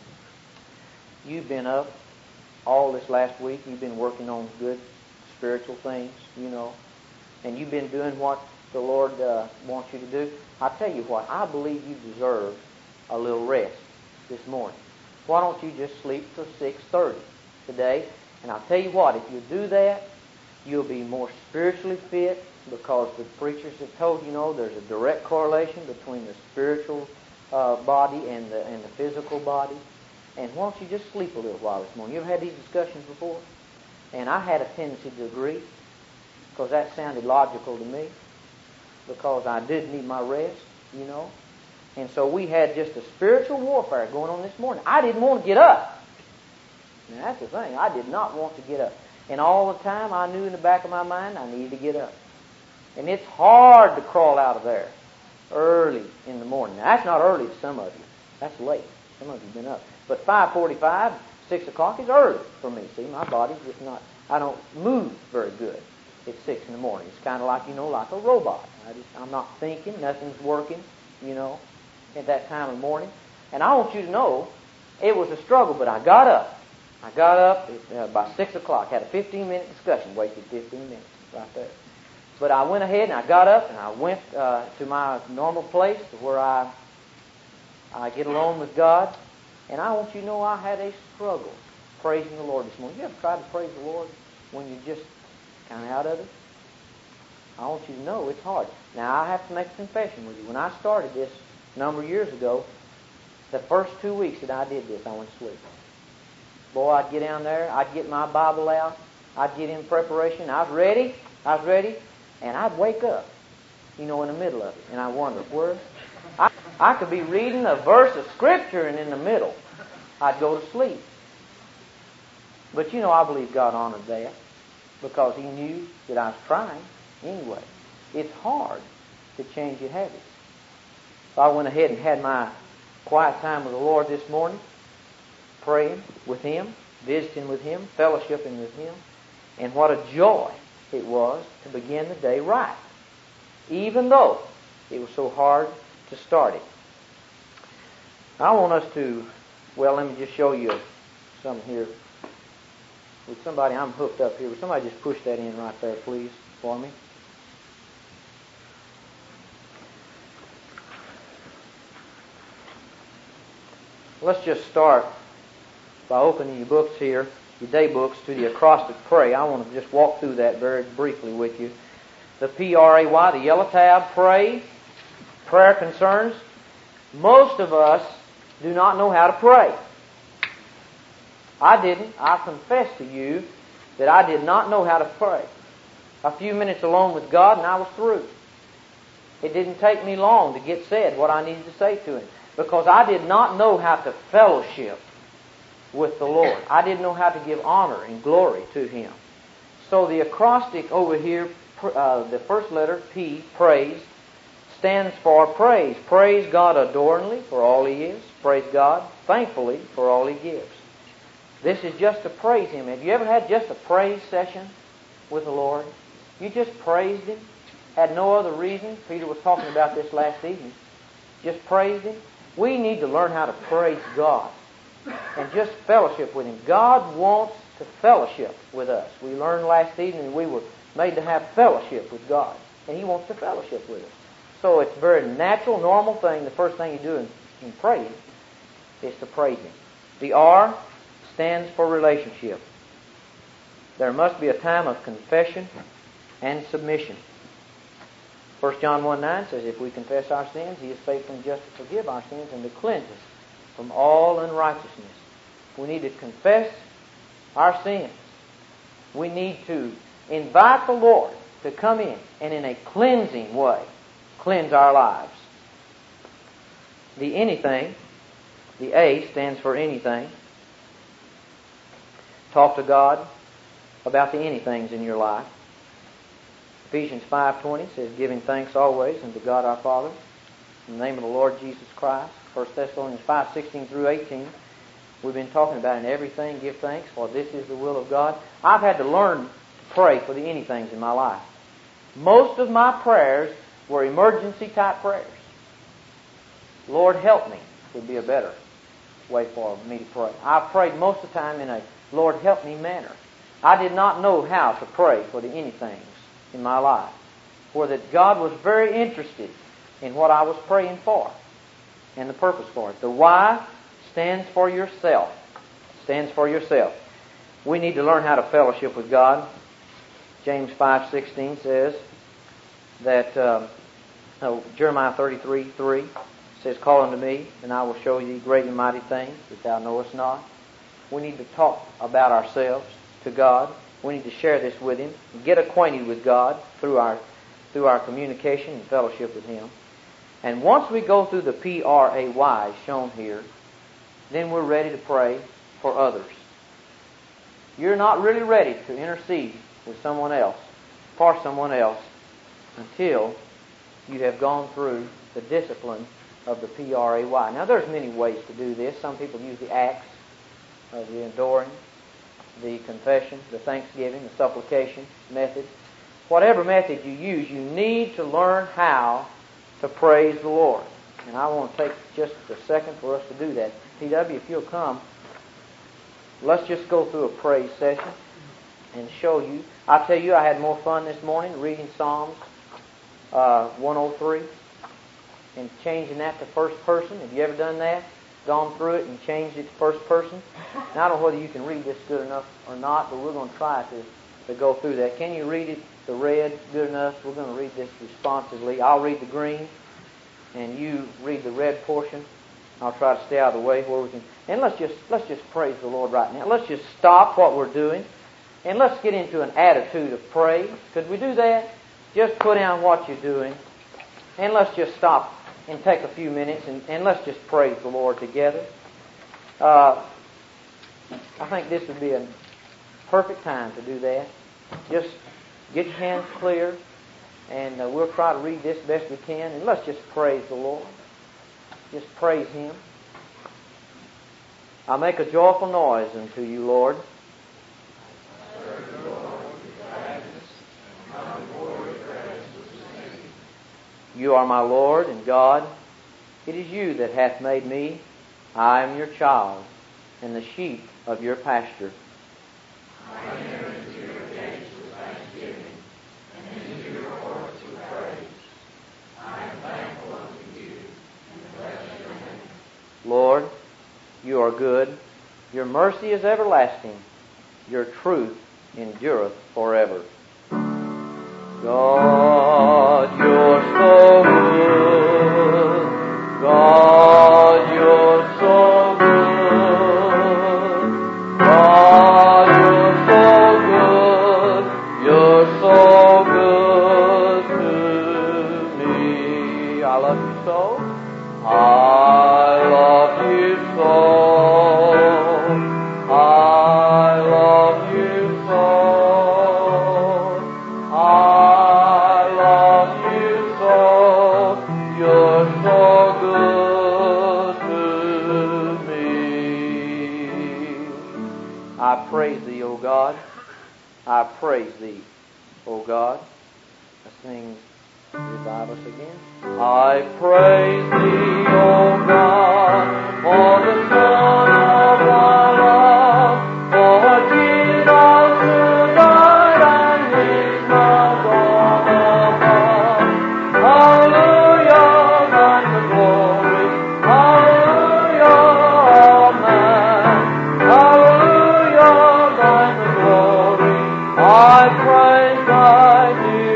"you've been up all this last week. You've been working on good spiritual things, you know, and you've been doing what the Lord wants you to do. I tell you what, I believe you deserve a little rest this morning. Why don't you just sleep till 6:30 today? And I'll tell you what, if you do that, you'll be more spiritually fit, because the preachers have told you know there's a direct correlation between the spiritual body and the physical body. And why don't you just sleep a little while this morning?" You ever had these discussions before? And I had a tendency to agree, because that sounded logical to me, because I did need my rest, you know. And so we had just a spiritual warfare going on this morning. I didn't want to get up. Now that's the thing. I did not want to get up. And all the time I knew in the back of my mind I needed to get up. And it's hard to crawl out of there early in the morning. Now that's not early to some of you. That's late. Some of you have been up. But 5:45, 6 o'clock is early for me. See, my body's just not, I don't move very good at 6 in the morning. It's kind of like, you know, like a robot. I'm not thinking, nothing's working, you know, at that time of the morning. And I want you to know, it was a struggle, but I got up. I got up by 6 o'clock, had a 15-minute discussion, wasted 15 minutes right there. But I went ahead and I got up and I went to my normal place where I get alone with God. And I want you to know I had a struggle praising the Lord this morning. You ever tried to praise the Lord when you're just kind of out of it? I want you to know it's hard. Now, I have to make a confession with you. When I started this a number of years ago, the first 2 weeks that I did this, I went to sleep. Boy, I'd get down there, I'd get my Bible out, I'd get in preparation, I was ready, and I'd wake up, you know, in the middle of it. And I wonder, where? I could be reading a verse of Scripture, and in the middle, I'd go to sleep. But, you know, I believe God honored that, because He knew that I was trying anyway. It's hard to change your habits. So I went ahead and had my quiet time with the Lord this morning, praying with Him, visiting with Him, fellowshipping with Him. And what a joy it was to begin the day right, even though it was so hard to start it. I want us to, well, let me just show you something here. With somebody, I'm hooked up here. Would somebody just push that in right there, please, for me? Let's just start by opening your books here, your day books, to the acrostic pray. I want to just walk through that very briefly with you. The P-R-A-Y, the yellow tab, pray, prayer concerns. Most of us do not know how to pray. I didn't. I confess to you that I did not know how to pray. A few minutes alone with God and I was through. It didn't take me long to get said what I needed to say to Him, because I did not know how to fellowship with the Lord. I didn't know how to give honor and glory to Him. So the acrostic over here, the first letter, P, praise, stands for praise. Praise God adorningly for all He is. Praise God thankfully for all He gives. This is just to praise Him. Have you ever had just a praise session with the Lord? You just praised Him, had no other reason. Peter was talking about this last evening. Just praised Him. We need to learn how to praise God and just fellowship with Him. God wants to fellowship with us. We learned last evening we were made to have fellowship with God, and He wants to fellowship with us. So it's a very natural, normal thing. The first thing you do in praying is to praise Him. The R stands for relationship. There must be a time of confession and submission. 1 John 1:9 says, if we confess our sins, He is faithful and just to forgive our sins and to cleanse us from all unrighteousness. We need to confess our sins. We need to invite the Lord to come in and in a cleansing way cleanse our lives. The anything, the A stands for anything. Talk to God about the anythings in your life. Ephesians 5:20 says, giving thanks always unto God our Father in the name of the Lord Jesus Christ. 1 Thessalonians 5:16 through 18. We've been talking about in everything give thanks, for this is the will of God. I've had to learn to pray for the anythings in my life. Most of my prayers were emergency type prayers. Lord help me would be a better way for me to pray. I prayed most of the time in a Lord help me manner. I did not know how to pray for the anythings in my life. For that God was very interested in what I was praying for and the purpose for it. The why stands for yourself. Stands for yourself. We need to learn how to fellowship with God. James 5:16 says that Jeremiah 33:3 says, call unto me, and I will show thee great and mighty things that thou knowest not. We need to talk about ourselves to God. We need to share this with Him. Get acquainted with God through our communication and fellowship with Him. And once we go through the PRAY shown here, then we're ready to pray for others. You're not really ready to intercede with someone else, for someone else, until you have gone through the discipline of the PRAY. Now, there's many ways to do this. Some people use the acts of the adoring, the confession, the thanksgiving, the supplication method. Whatever method you use, you need to learn how to praise the Lord. And I want to take just a second for us to do that. P.W., if you'll come, let's just go through a praise session and show you. I tell you, I had more fun this morning reading Psalms 103 and changing that to first person. Have you ever done that? Gone through it and changed it to first person? Now, I don't know whether you can read this good enough or not, but we're going to try to go through that. Can you read it, the red, good enough? We're going to read this responsively. I'll read the green, and you read the red portion. I'll try to stay out of the way where we can. And let's just praise the Lord right now. Let's just stop what we're doing, and let's get into an attitude of praise. Could we do that? Just put down what you're doing, and let's just stop and take a few minutes, and let's just praise the Lord together. I think this would be a perfect time to do that. Just get your hands clear, and we'll try to read this best we can, and let's just praise the Lord. Just praise Him. I make a joyful noise unto you, Lord. You are my Lord and God. It is you that hath made me. I am your child, and the sheep of your pasture. I enter into your gates with thanksgiving, and into your courts with praise. I am thankful unto you, and bless your name. Lord, you are good. Your mercy is everlasting. Your truth endureth forever. God, you're so good. God, you're so good. God, you're so good. You're so good to me. I love you so. I love you so. I love you so. I praise Thee, O God. I praise Thee, O God. Let's sing Revive Us again. I praise Thee, O God, for the Son of Thy love, for Jesus who died and is now gone above. Hallelujah, thine the glory. Hallelujah, amen. Hallelujah, thine the glory. I praise Thy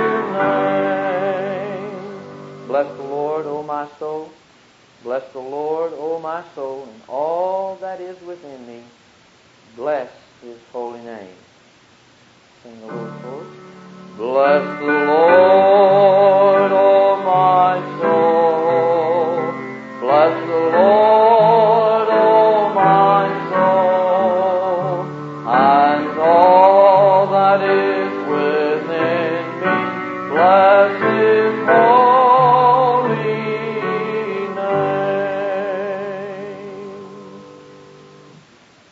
dear name. Bless the Lord, O my soul. Bless the Lord, O my soul, and all that is within me. Bless His holy name. Sing the Lord for us. Bless the Lord, O my soul. Bless the Lord, O my soul, and all that is within me.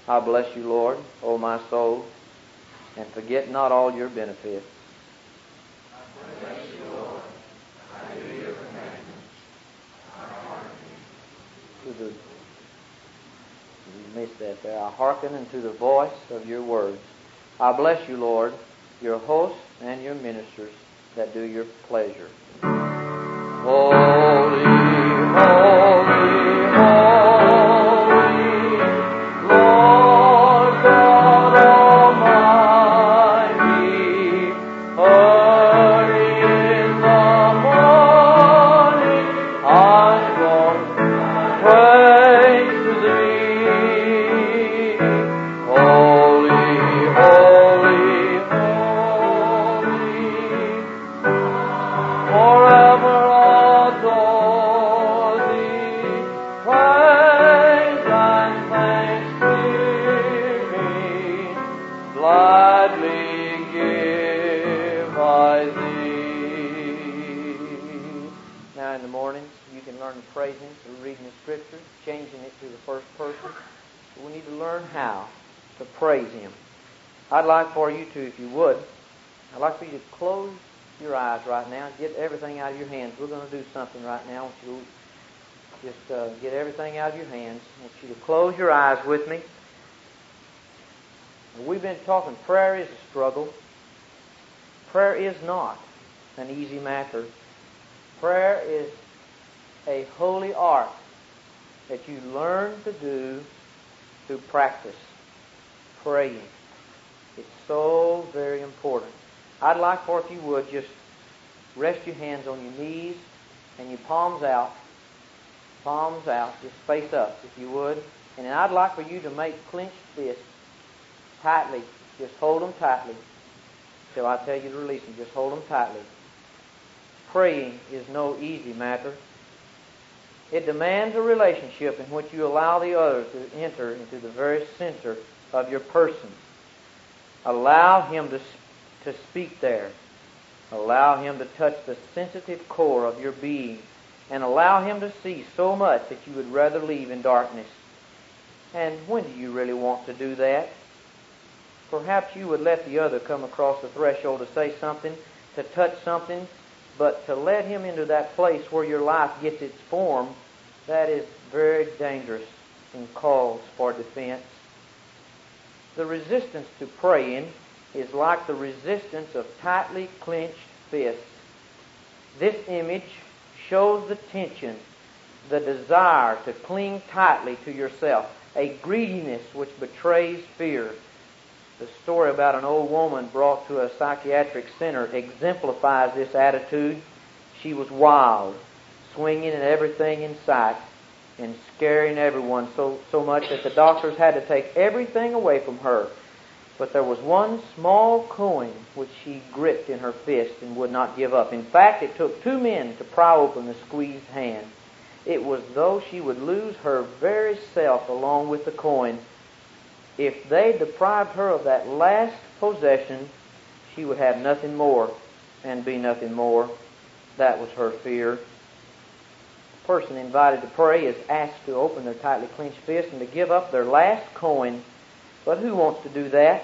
I bless you, Lord, O my soul, and forget not all your benefits. I bless you, Lord. I do your commandments. I hearken. You missed that there. I hearken unto the voice of your words. I bless you, Lord, your hosts and your ministers that do your pleasure. Holy, holy, holy, Lord God Almighty, early in the morning I will praise thee. Holy, holy, holy, forever adore thee. Praise and thanksgiving gladly give I thee. Now in the mornings you can learn to praise Him through reading the Scripture, changing it to the first person. But we need to learn how to praise Him. I'd like for you to, if you would, I'd like for you to close your eyes right now. Get everything out of your hands. We're going to do something right now. I want you to just get everything out of your hands. I want you to close your eyes with me. We've been talking, prayer is a struggle. Prayer is not an easy matter. Prayer is a holy art that you learn to do through practice. Praying. It's so very important. I'd like for, if you would, just rest your hands on your knees and your palms out, just face up, if you would. And then I'd like for you to make clenched fists tightly. Just hold them tightly till I tell you to release them. Just hold them tightly. Praying is no easy matter. It demands a relationship in which you allow the other to enter into the very center of your person. Allow him to speak there. Allow him to touch the sensitive core of your being, and allow him to see so much that you would rather leave in darkness. And when do you really want to do that? Perhaps you would let the other come across the threshold to say something, to touch something, but to let him into that place where your life gets its form, that is very dangerous and calls for defense. The resistance to praying is like the resistance of tightly clenched fists. This image shows the tension, the desire to cling tightly to yourself, a greediness which betrays fear. The story about an old woman brought to a psychiatric center exemplifies this attitude. She was wild, swinging at everything in sight and scaring everyone so much that the doctors had to take everything away from her. But there was one small coin which she gripped in her fist and would not give up. In fact, it took 2 men to pry open the squeezed hand. It was though she would lose her very self along with the coin. If they deprived her of that last possession, she would have nothing more and be nothing more. That was her fear. The person invited to pray is asked to open their tightly clenched fist and to give up their last coin. But who wants to do that?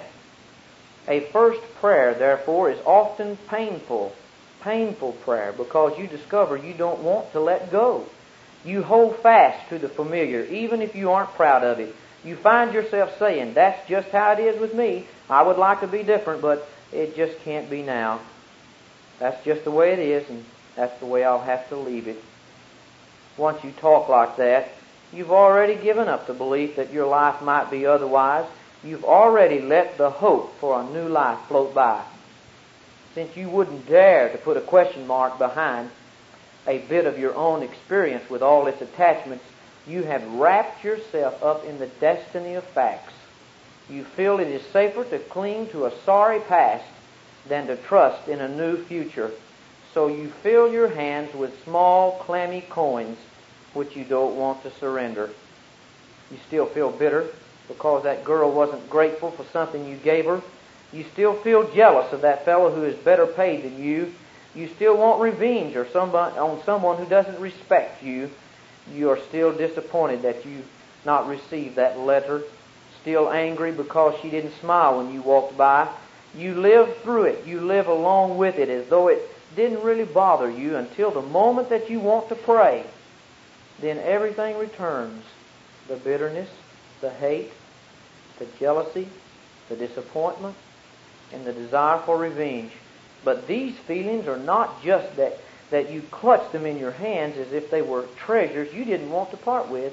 A first prayer, therefore, is often painful prayer, because you discover you don't want to let go. You hold fast to the familiar, even if you aren't proud of it. You find yourself saying, that's just how it is with me. I would like to be different, but it just can't be now. That's just the way it is, and that's the way I'll have to leave it. Once you talk like that, you've already given up the belief that your life might be otherwise. You've already let the hope for a new life float by. Since you wouldn't dare to put a question mark behind a bit of your own experience with all its attachments, you have wrapped yourself up in the destiny of facts. You feel it is safer to cling to a sorry past than to trust in a new future. So you fill your hands with small, clammy coins which you don't want to surrender. You still feel bitter because that girl wasn't grateful for something you gave her. You still feel jealous of that fellow who is better paid than you. You still want revenge on someone who doesn't respect you. You are still disappointed that you not received that letter. still angry because she didn't smile when you walked by. You live through it. You live along with it as though it didn't really bother you until the moment that you want to pray. Then everything returns. The bitterness, the hate, the jealousy, the disappointment, and the desire for revenge. But these feelings are not just that you clutch them in your hands as if they were treasures you didn't want to part with.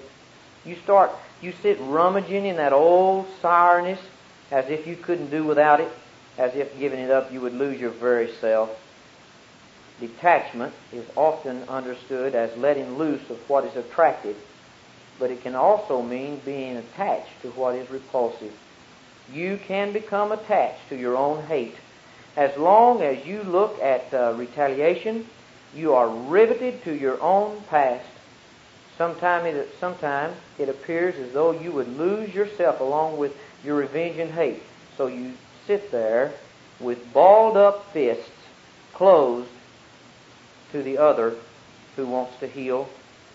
You sit rummaging in that old sourness as if you couldn't do without it, as if giving it up you would lose your very self. Detachment is often understood as letting loose of what is attractive, but it can also mean being attached to what is repulsive. You can become attached to your own hate. As long as you look at retaliation, you are riveted to your own past. Sometimes it appears as though you would lose yourself along with your revenge and hate. So you sit there with balled up fists closed to the other who wants to heal.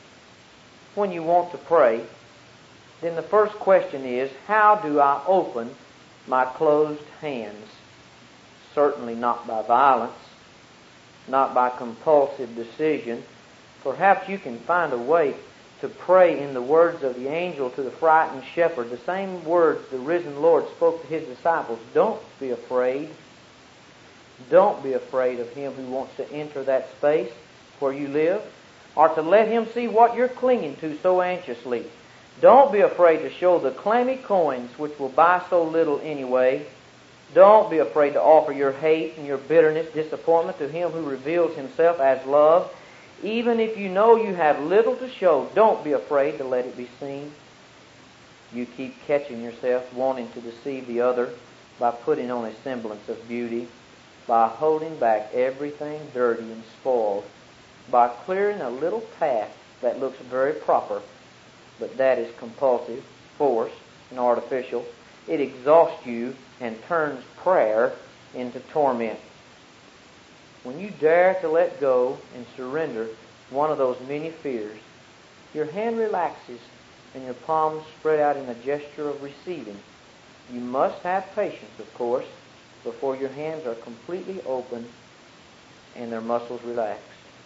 When you want to pray, then the first question is, how do I open my closed hands? Certainly not by violence, not by compulsive decision. Perhaps you can find a way to pray in the words of the angel to the frightened shepherd, the same words the risen Lord spoke to His disciples. Don't be afraid. Don't be afraid of him who wants to enter that space where you live, or to let him see what you're clinging to so anxiously. Don't be afraid to show the clammy coins which will buy so little anyway. Don't be afraid to offer your hate and your bitterness, disappointment to Him who reveals Himself as love. Even if you know you have little to show, don't be afraid to let it be seen. You keep catching yourself wanting to deceive the other by putting on a semblance of beauty, by holding back everything dirty and spoiled, by clearing a little path that looks very proper, but that is compulsive, forced, and artificial. It exhausts you and turns prayer into torment. When you dare to let go and surrender one of those many fears, your hand relaxes and your palms spread out in a gesture of receiving. You must have patience, of course, before your hands are completely open and their muscles relaxed.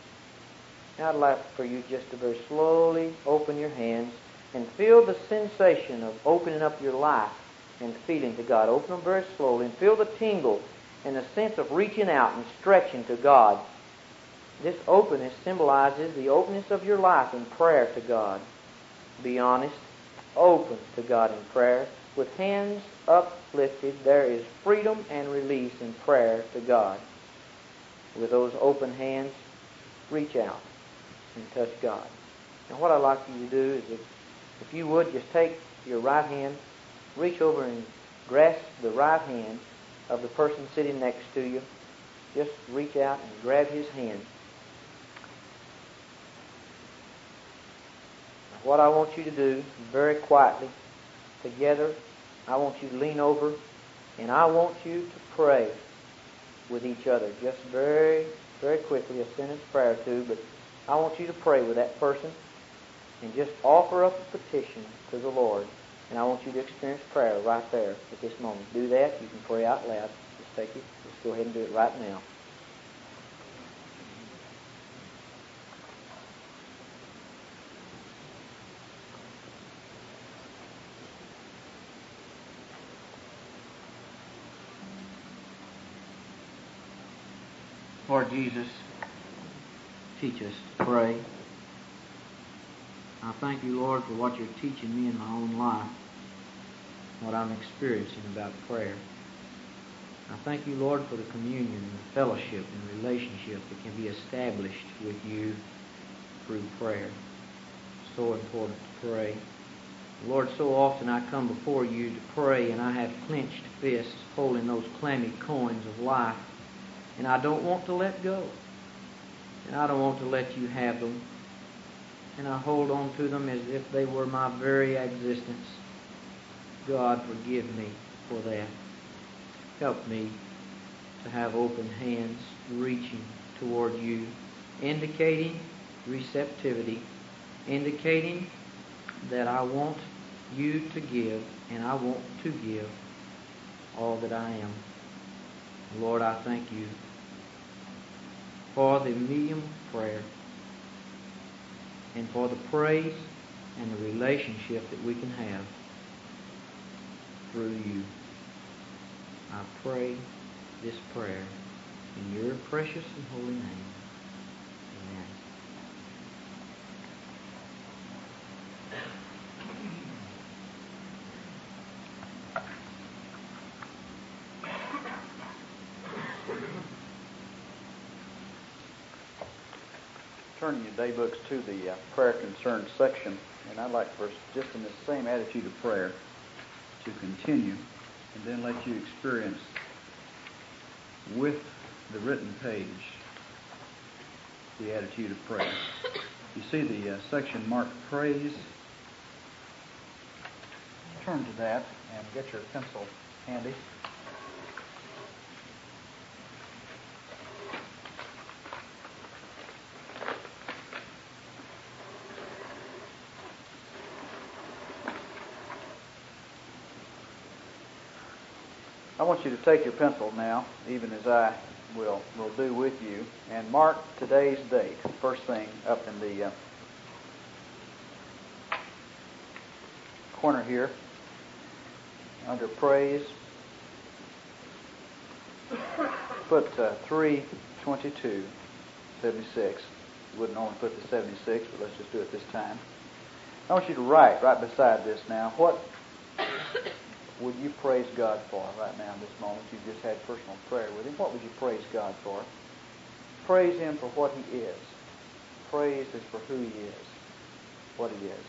Now I'd like for you just to very slowly open your hands and feel the sensation of opening up your life and feeling to God. Open them very slowly and feel the tingle and the sense of reaching out and stretching to God. This openness symbolizes the openness of your life in prayer to God. Be honest, open to God in prayer. With hands uplifted, there is freedom and release in prayer to God. With those open hands, reach out and touch God. Now what I'd like you to do is, if you would, just take your right hand, reach over and grasp the right hand of the person sitting next to you. Just reach out and grab his hand. Now, what I want you to do, very quietly, together, I want you to lean over and I want you to pray with each other. Just very, very quickly, a sentence prayer or two, but I want you to pray with that person and just offer up a petition to the Lord. And I want you to experience prayer right there at this moment. Do that. You can pray out loud. Just take it. Let's go ahead and do it right now. Lord Jesus, teach us to pray. I thank you, Lord, for what you're teaching me in my own life, what I'm experiencing about prayer. I thank you, Lord, for the communion and the fellowship and relationship that can be established with you through prayer. So important to pray. Lord, so often I come before you to pray and I have clenched fists holding those clammy coins of life, and I don't want to let go. And I don't want to let you have them. And I hold on to them as if they were my very existence. God, forgive me for that. Help me to have open hands reaching toward you, indicating receptivity, indicating that I want you to give, and I want to give all that I am. Lord, I thank you for the medium of prayer and for the praise and the relationship that we can have through you. I pray this prayer in your precious and holy name. Amen. Turn your day books to the prayer concern section, and I'd like for us, just in the same attitude of prayer, to continue and then let you experience with the written page the attitude of prayer. You see the section marked Praise. Turn to that and get your pencil handy. I want you to take your pencil now, even as I will do with you, and mark today's date. First thing up in the corner here, under Praise, put 3/22/76. You wouldn't normally put the 76, but let's just do it this time. I want you to write right beside this now, what would you praise God for right now in this moment? You've just had personal prayer with Him. What would you praise God for? Praise Him for what He is. Praise is for who He is, what He is.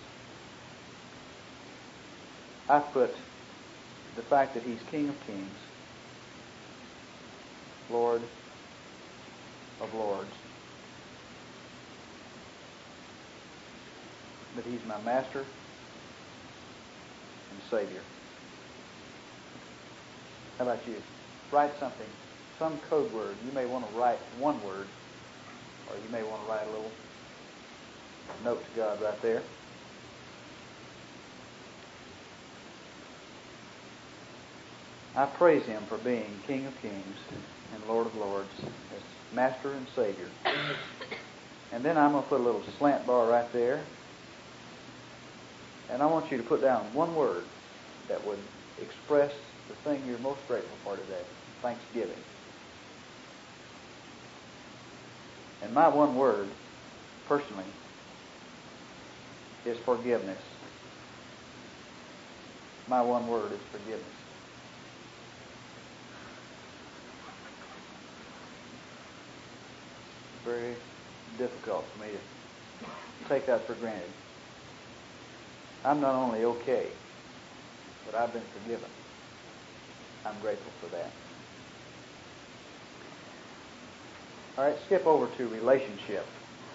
I put the fact that He's King of Kings, Lord of Lords, that He's my Master and Savior. How about you? Write something, some code word. You may want to write one word, or you may want to write a little note to God right there. I praise Him for being King of Kings and Lord of Lords, as Master and Savior. And then I'm going to put a little slant bar right there. And I want you to put down one word that would express the thing you're most grateful for today, thanksgiving. And my one word, personally, is forgiveness. My one word is forgiveness. It's very difficult for me to take that for granted. I'm not only okay, but I've been forgiven. I'm grateful for that. All right, skip over to relationship.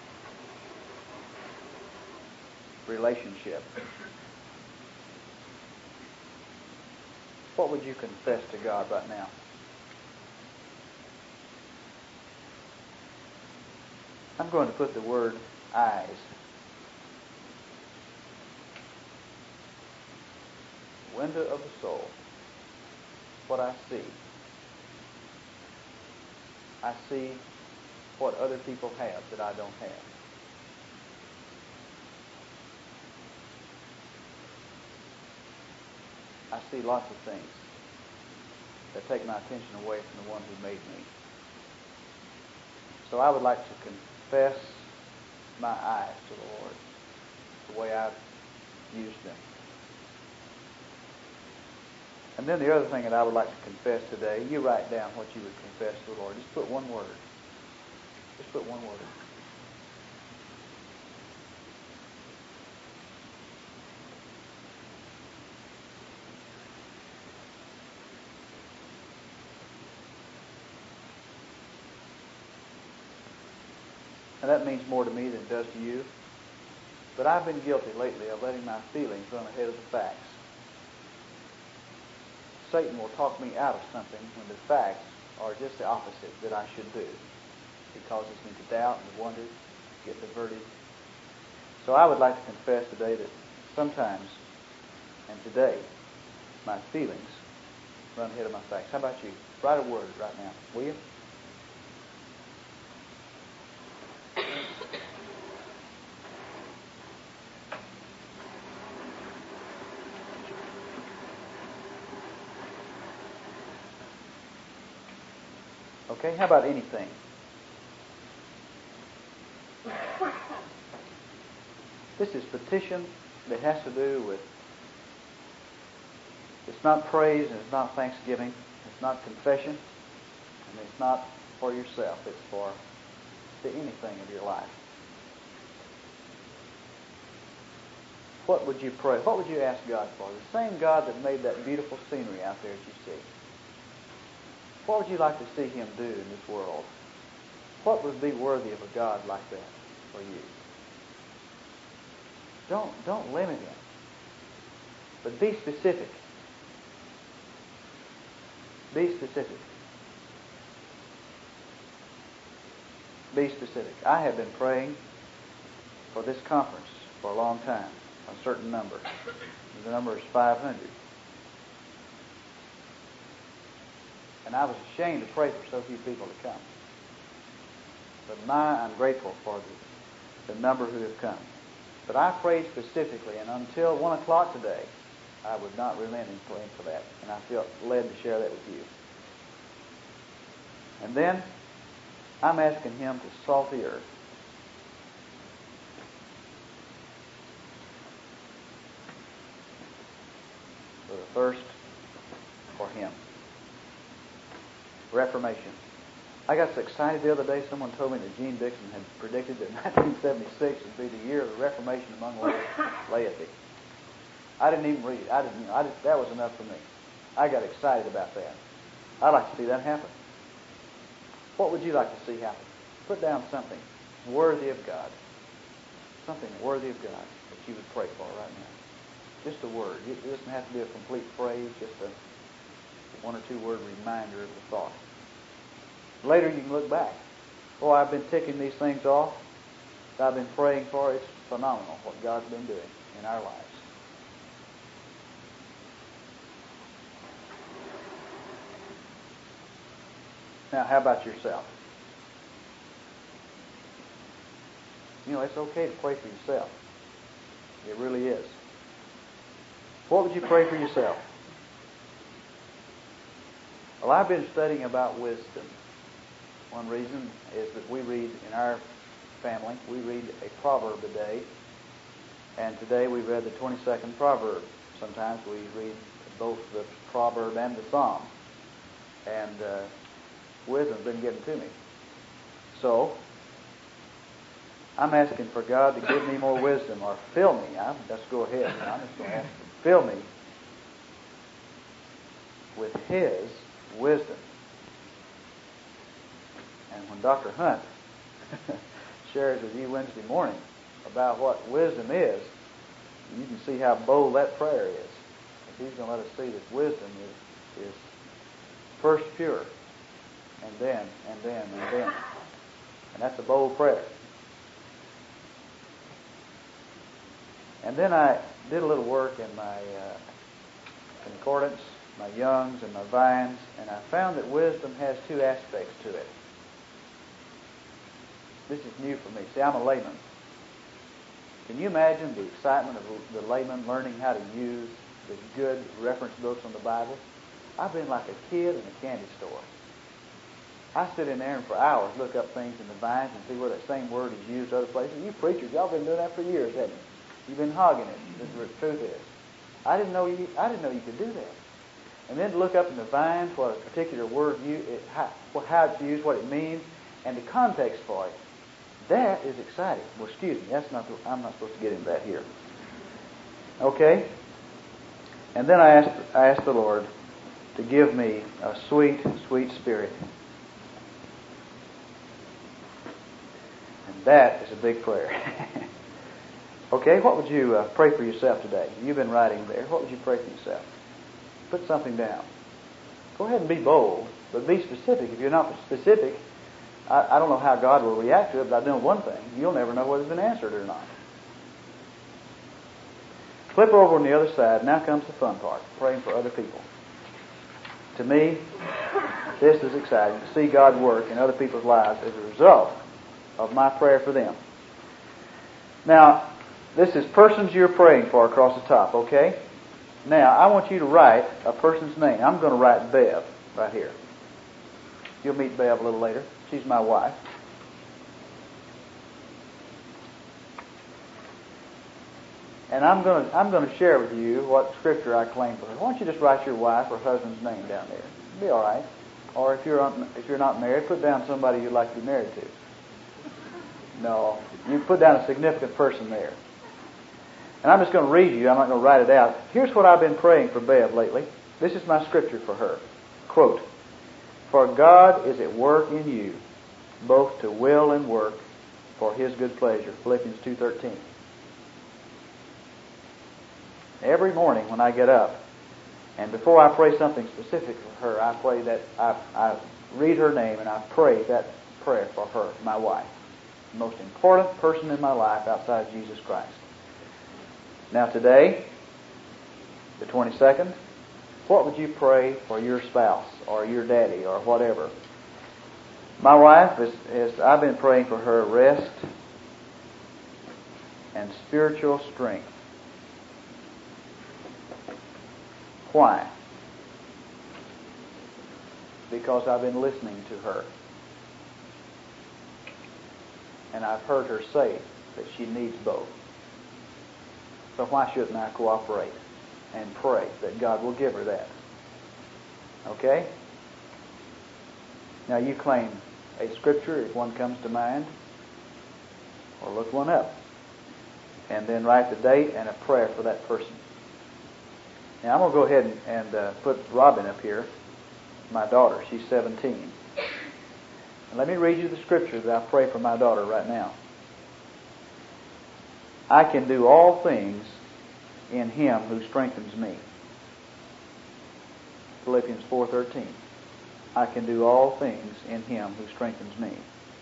Relationship. What would you confess to God right now? I'm going to put the word eyes. Window of the soul. What I see. I see what other people have that I don't have. I see lots of things that take my attention away from the one who made me. So I would like to confess my eyes to the Lord, the way I've used them. And then the other thing that I would like to confess today, you write down what you would confess to the Lord. Just put one word. Just put one word. Now that means more to me than it does to you. But I've been guilty lately of letting my feelings run ahead of the facts. Satan will talk me out of something when the facts are just the opposite that I should do. It causes me to doubt and to wonder, to get diverted. So I would like to confess today that sometimes And today, my feelings run ahead of my facts. How about you? Write a word right now, will you? Okay, how about anything? This is petition that has to do with, it's not praise and it's not thanksgiving, it's not confession, and it's not for yourself, it's for anything of your life. What would you pray? What would you ask God for? The same God that made that beautiful scenery out there that you see. What would you like to see Him do in this world? What would be worthy of a God like that for you? Don't limit Him, but be specific. Be specific. Be specific. I have been praying for this conference for a long time, a certain number. The number is 500. And I was ashamed to pray for so few people to come. But I'm grateful for the number who have come. But I prayed specifically, and until 1 o'clock today, I would not relent in praying for that. And I felt led to share that with you. And then, I'm asking Him to salt the earth. With a thirst for Him. Reformation. I got so excited the other day, someone told me that Gene Dixon had predicted that 1976 would be the year of the Reformation among laity. I didn't even read it. That was enough for me. I got excited about that. I'd like to see that happen. What would you like to see happen? Put down something worthy of God. Something worthy of God that you would pray for right now. Just a word. It doesn't have to be a complete phrase, just a 1 or 2 word reminder of the thought. Later you can look back. Oh, I've been ticking these things off that I've been praying for. It's phenomenal what God's been doing in our lives. Now, how about yourself? You know, it's okay to pray for yourself. It really is. What would you pray for yourself? Well, I've been studying about wisdom. One reason is that we read in our family, we read a proverb a day. And today we read the 22nd proverb. Sometimes we read both the proverb and the psalm. And wisdom's been given to me. So, I'm asking for God to give me more wisdom or fill me. Let's go ahead. I'm just going to ask Him to fill me with His wisdom. And when Dr. Hunt shares with you Wednesday morning about what wisdom is, you can see how bold that prayer is. If He's going to let us see that wisdom is first pure, and then. And that's a bold prayer. And then I did a little work in my concordance, my Young's and my Vine's, and I found that wisdom has 2 aspects to it. This is new for me. See, I'm a layman. Can you imagine the excitement of the layman learning how to use the good reference books on the Bible? I've been like a kid in a candy store. I sit in there and for hours look up things in the Vines and see where that same word is used other places. You preachers, y'all been doing that for years, haven't you? You've been hogging it. This is where the truth is. I didn't know you could do that. And then to look up in the Vines what a particular word how it's used, what it means, and the context for it. That is exciting. Well, excuse me, I'm not supposed to get into that here. Okay? And then I asked the Lord to give me a sweet, sweet spirit. And that is a big prayer. Okay, what would you pray for yourself today? You've been writing there. What would you pray for yourself? Put something down. Go ahead and be bold, but be specific. If you're not specific, I don't know how God will react to it, but I know one thing. You'll never know whether it's been answered or not. flip over on the other side. Now comes the fun part, praying for other people. To me, this is exciting, to see God work in other people's lives as a result of my prayer for them. Now, this is persons you're praying for across the top, okay? Now, I want you to write a person's name. I'm going to write Bev right here. You'll meet Bev a little later. She's my wife. And I'm going to share with you what scripture I claim for her. Why don't you just write your wife or husband's name down there? It'll be all right. Or if you're not married, put down somebody you'd like to be married to. No, you put down a significant person there. And I'm just going to read you. I'm not going to write it out. Here's what I've been praying for Bev lately. This is my scripture for her. Quote, "For God is at work in you, both to will and work for His good pleasure." Philippians 2:13. Every morning when I get up, and before I pray something specific for her, I pray that I read her name and I pray that prayer for her, my wife, the most important person in my life outside Jesus Christ. Now today, the 22nd, what would you pray for your spouse or your daddy or whatever? My wife I've been praying for her rest and spiritual strength. Why? Because I've been listening to her. And I've heard her say that she needs both. So why shouldn't I cooperate and pray that God will give her that? Okay? Now you claim a scripture if one comes to mind, or look one up. And then write the date and a prayer for that person. Now, I'm going to go ahead and put Robin up here, my daughter. She's 17. And let me read you the scripture that I pray for my daughter right now. "I can do all things in Him who strengthens me." Philippians 4:13. "I can do all things in Him who strengthens me."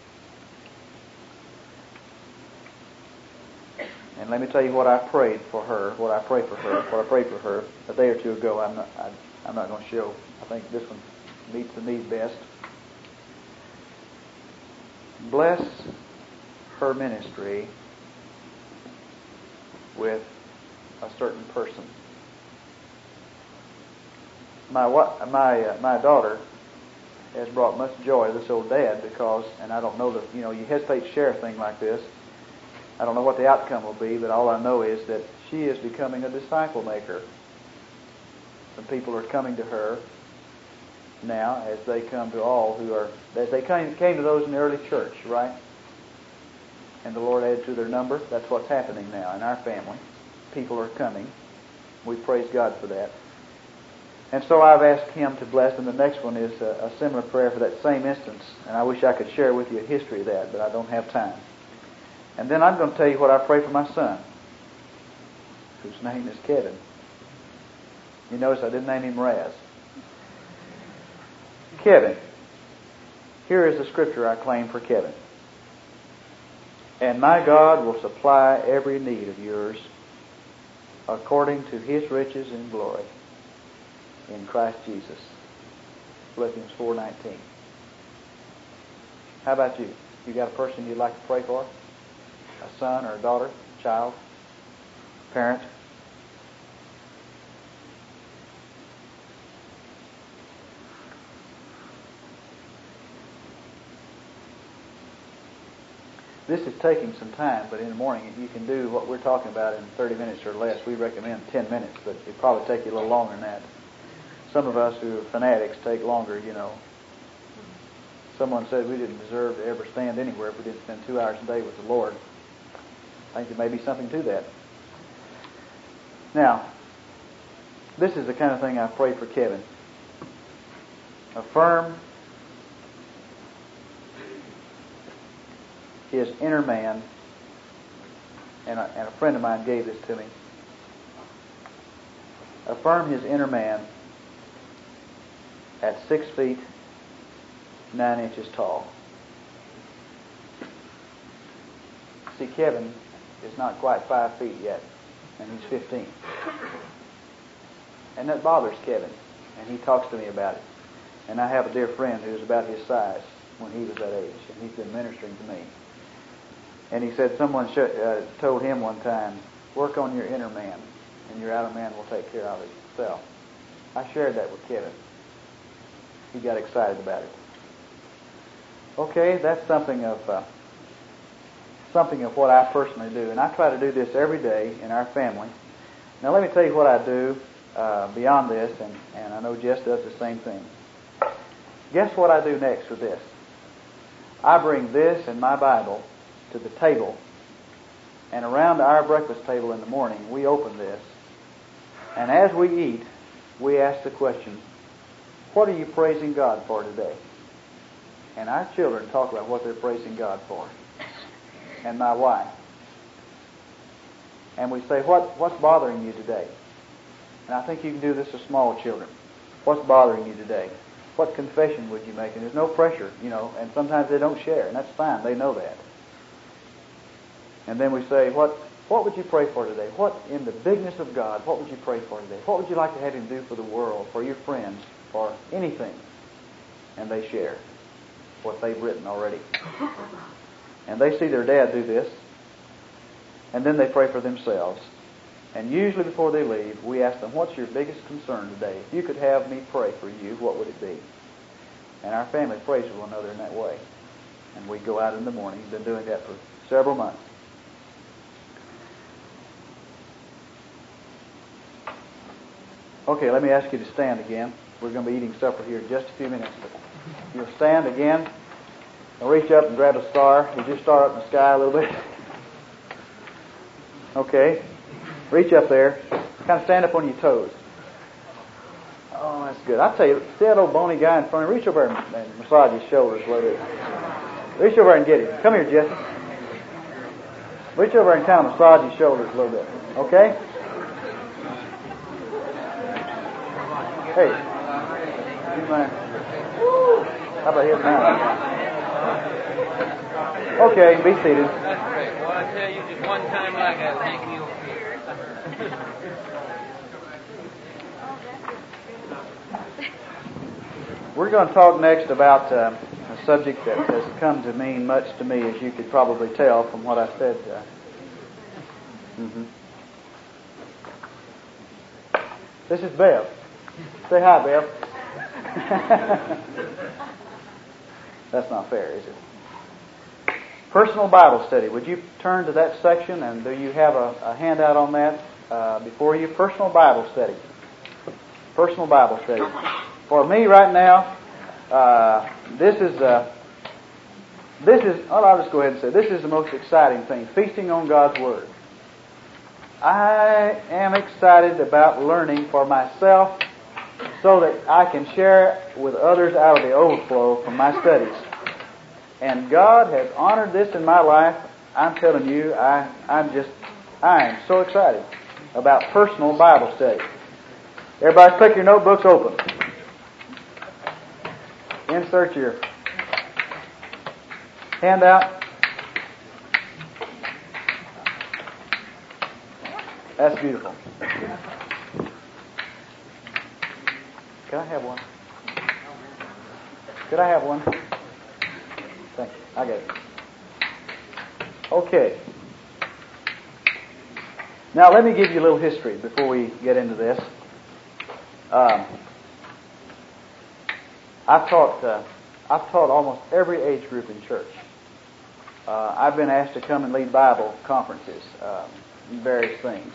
And let me tell you what I prayed for her, what I prayed for her a day or two ago. I'm not going to show. I think this one meets the need best. Bless her ministry with a certain person. My daughter has brought much joy to this old dad because, and I don't know that, you hesitate to share a thing like this. I don't know what the outcome will be, but all I know is that she is becoming a disciple maker. Some people are coming to her now as they come to all who are, as they came to those in the early church, right? And the Lord added to their number. That's what's happening now in our family. People are coming. We praise God for that. And so I've asked Him to bless, and the next one is a similar prayer for that same instance. And I wish I could share with you a history of that, but I don't have time. And then I'm going to tell you what I pray for my son, whose name is Kevin. You notice I didn't name him Raz. Kevin. Here is the scripture I claim for Kevin. "And my God will supply every need of yours according to His riches in glory in Christ Jesus." Philippians 4:19. How about you? You got a person you'd like to pray for? A son or a daughter, child, parent? This is taking some time, but in the morning you can do what we're talking about in 30 minutes or less. We recommend 10 minutes, but it'd probably take you a little longer than that. Some of us who are fanatics take longer, Someone said we didn't deserve to ever stand anywhere if we didn't spend 2 hours a day with the Lord. I think there may be something to that. Now, this is the kind of thing I pray for Kevin. Affirm his inner man, and a friend of mine gave this to me. Affirm his inner man at 6 feet 9 inches tall. See, Kevin is not quite 5 feet yet. and he's 15. And that bothers Kevin, and he talks to me about it. And I have a dear friend who's about his size when he was that age, and he's been ministering to me. And he said someone told him one time, work on your inner man, and your outer man will take care of itself. I shared that with Kevin. He got excited about it. Okay, that's something of what I personally do, and I try to do this every day in our family. Now let me tell you what I do beyond this, and I know Jess does the same thing. Guess what I do next with this? I bring this and my Bible to the table, and around our breakfast table in the morning, we open this, and as we eat, we ask the question, what are you praising God for today? And our children talk about what they're praising God for, and my wife. And we say, what's bothering you today? And I think you can do this with small children. What's bothering you today? What confession would you make? And there's no pressure, and sometimes they don't share, and that's fine. They know that. And then we say, what would you pray for today? What, in the bigness of God, what would you pray for today? What would you like to have Him do for the world, for your friends, for anything? And they share what they've written already. And they see their dad do this, and then they pray for themselves. And usually before they leave, we ask them, what's your biggest concern today? If you could have me pray for you, what would it be? And our family prays for one another in that way. And we go out in the morning. We've been doing that for several months. Okay, let me ask you to stand again. We're going to be eating supper here in just a few minutes. You'll stand again. I'll reach up and grab a star. Would you star up in the sky a little bit? Okay. Reach up there. Kind of stand up on your toes. Oh, that's good. I tell you, see that old bony guy in front of you? Reach over and massage his shoulders a little bit. Reach over and get him. Come here, Jesse. Reach over and kind of massage his shoulders a little bit. Okay? Hey. How about his now? Okay, be seated. That's great. Well, I tell you, just one time like that, thank you. We're going to talk next about a subject that has come to mean much to me, as you could probably tell from what I said. This is Bev. Say hi, Bev. That's not fair, is it? Personal Bible study. Would you turn to that section, and do you have a handout on that before you? Personal Bible study. Personal Bible study. For me right now, this is. I'll just go ahead and say this is the most exciting thing: feasting on God's Word. I am excited about learning for myself, so that I can share with others out of the overflow from my studies. And God has honored this in my life. I'm telling you, I am so excited about personal Bible study. Everybody click your notebooks open. Insert your handout. That's beautiful. Can I have one? Could I have one? Thank you. I got it. Okay. Now let me give you a little history before we get into this. I've taught almost every age group in church. I've been asked to come and lead Bible conferences, various things,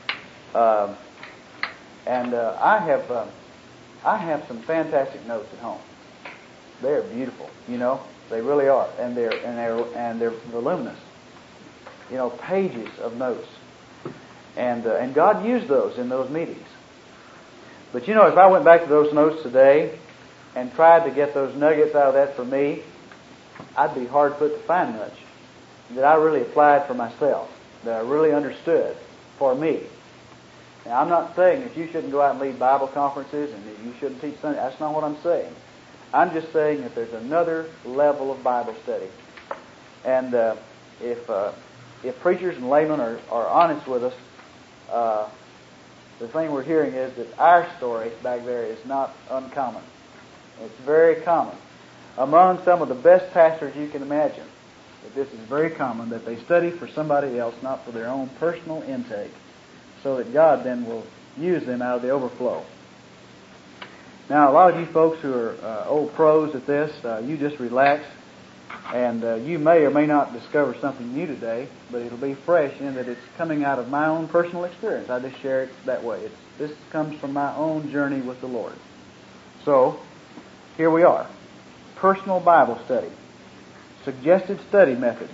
and I have some fantastic notes at home. They're beautiful, they really are, and they're voluminous, pages of notes, and God used those in those meetings. But if I went back to those notes today and tried to get those nuggets out of that for me, I'd be hard put to find much that I really applied for myself, that I really understood for me. Now, I'm not saying that you shouldn't go out and lead Bible conferences and that you shouldn't teach Sunday. That's not what I'm saying. I'm just saying that there's another level of Bible study. And if preachers and laymen are honest with us, the thing we're hearing is that our story back there is not uncommon. It's very common. Among some of the best pastors you can imagine, that this is very common, that they study for somebody else, not for their own personal intake, so that God then will use them out of the overflow. Now, a lot of you folks who are old pros at this, you just relax, and you may or may not discover something new today, but it'll be fresh in that it's coming out of my own personal experience. I just share it that way. This comes from my own journey with the Lord. So, here we are. Personal Bible study. Suggested study method.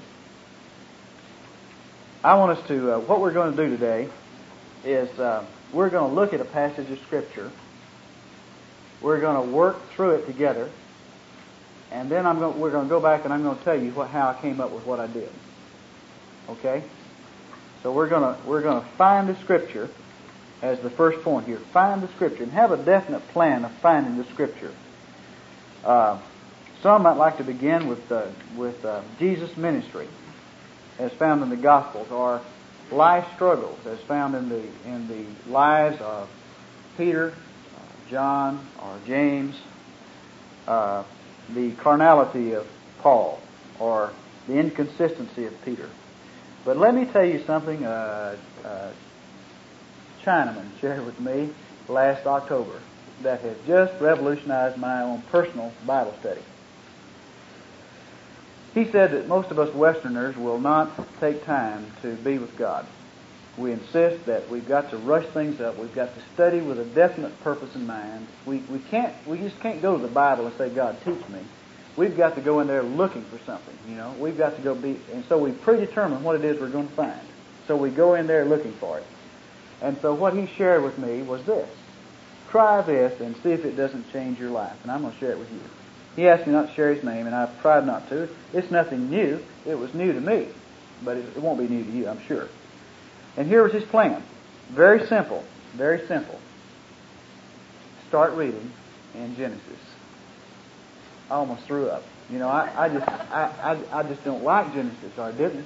I want us to, what we're going to do today is we're going to look at a passage of Scripture. We're going to work through it together. And then we're going to go back and I'm going to tell you how I came up with what I did. Okay? So we're going to find the Scripture as the first point here. Find the Scripture and have a definite plan of finding the Scripture. Some might like to begin with Jesus' ministry as found in the Gospels, or life struggles as found in the lives of Peter, John, or James, the carnality of Paul, or the inconsistency of Peter. But let me tell you something Chinaman shared with me last October that has just revolutionized my own personal Bible study. He said that most of us Westerners will not take time to be with God. We insist that we've got to rush things up. We've got to study with a definite purpose in mind. We just can't go to the Bible and say, God, teach me. We've got to go in there looking for something, you know. We've got to go and so we predetermine what it is we're going to find. So we go in there looking for it. And so what he shared with me was this. Try this and see if it doesn't change your life. And I'm going to share it with you. He asked me not to share his name, and I've tried not to. It's nothing new. It was new to me. But it won't be new to you, I'm sure. And here was his plan. Very simple. Very simple. Start reading in Genesis. I almost threw up. You know, I just don't like Genesis, or I didn't.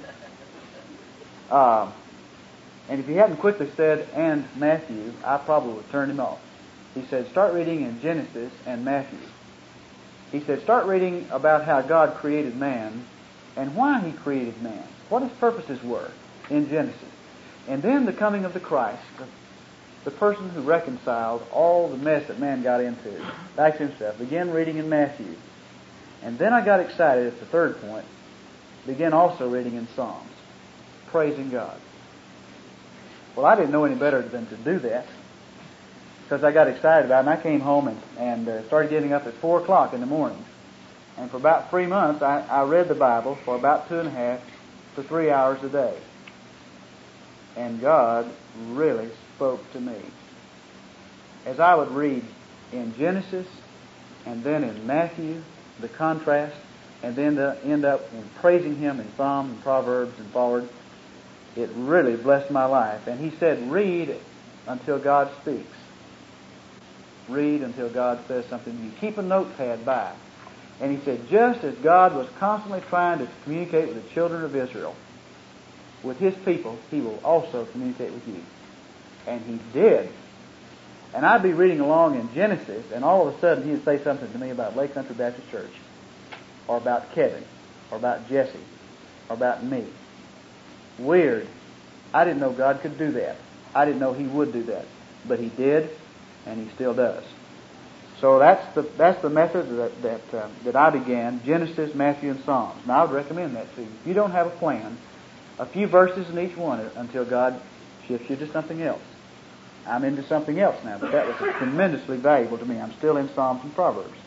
And if he hadn't quickly said, and Matthew, I probably would have turned him off. He said, start reading in Genesis and Matthew. He said, start reading about how God created man and why he created man, what his purposes were in Genesis. And then the coming of the Christ, the person who reconciled all the mess that man got into back to himself. Begin reading in Matthew. And then I got excited at the third point. Begin also reading in Psalms, praising God. Well, I didn't know any better than to do that, because I got excited about it, and I came home and started getting up at 4 o'clock in the morning. And for about 3 months, I read the Bible for about 2.5 to 3 hours a day. And God really spoke to me. As I would read in Genesis, and then in Matthew, the contrast, and then to end up in praising Him in Psalms and Proverbs and forward, it really blessed my life. And he said, read until God speaks. Read until God says something to you. Keep a notepad by. And he said, just as God was constantly trying to communicate with the children of Israel, with His people, He will also communicate with you. And He did. And I'd be reading along in Genesis, and all of a sudden He would say something to me about Lake Country Baptist Church, or about Kevin, or about Jesse, or about me. Weird. I didn't know God could do that. I didn't know He would do that. But He did, and He still does. So that's the method that I began, Genesis, Matthew, and Psalms. Now I would recommend that to you. If you don't have a plan, a few verses in each one until God shifts you to something else. I'm into something else now, but that was tremendously valuable to me. I'm still in Psalms and Proverbs.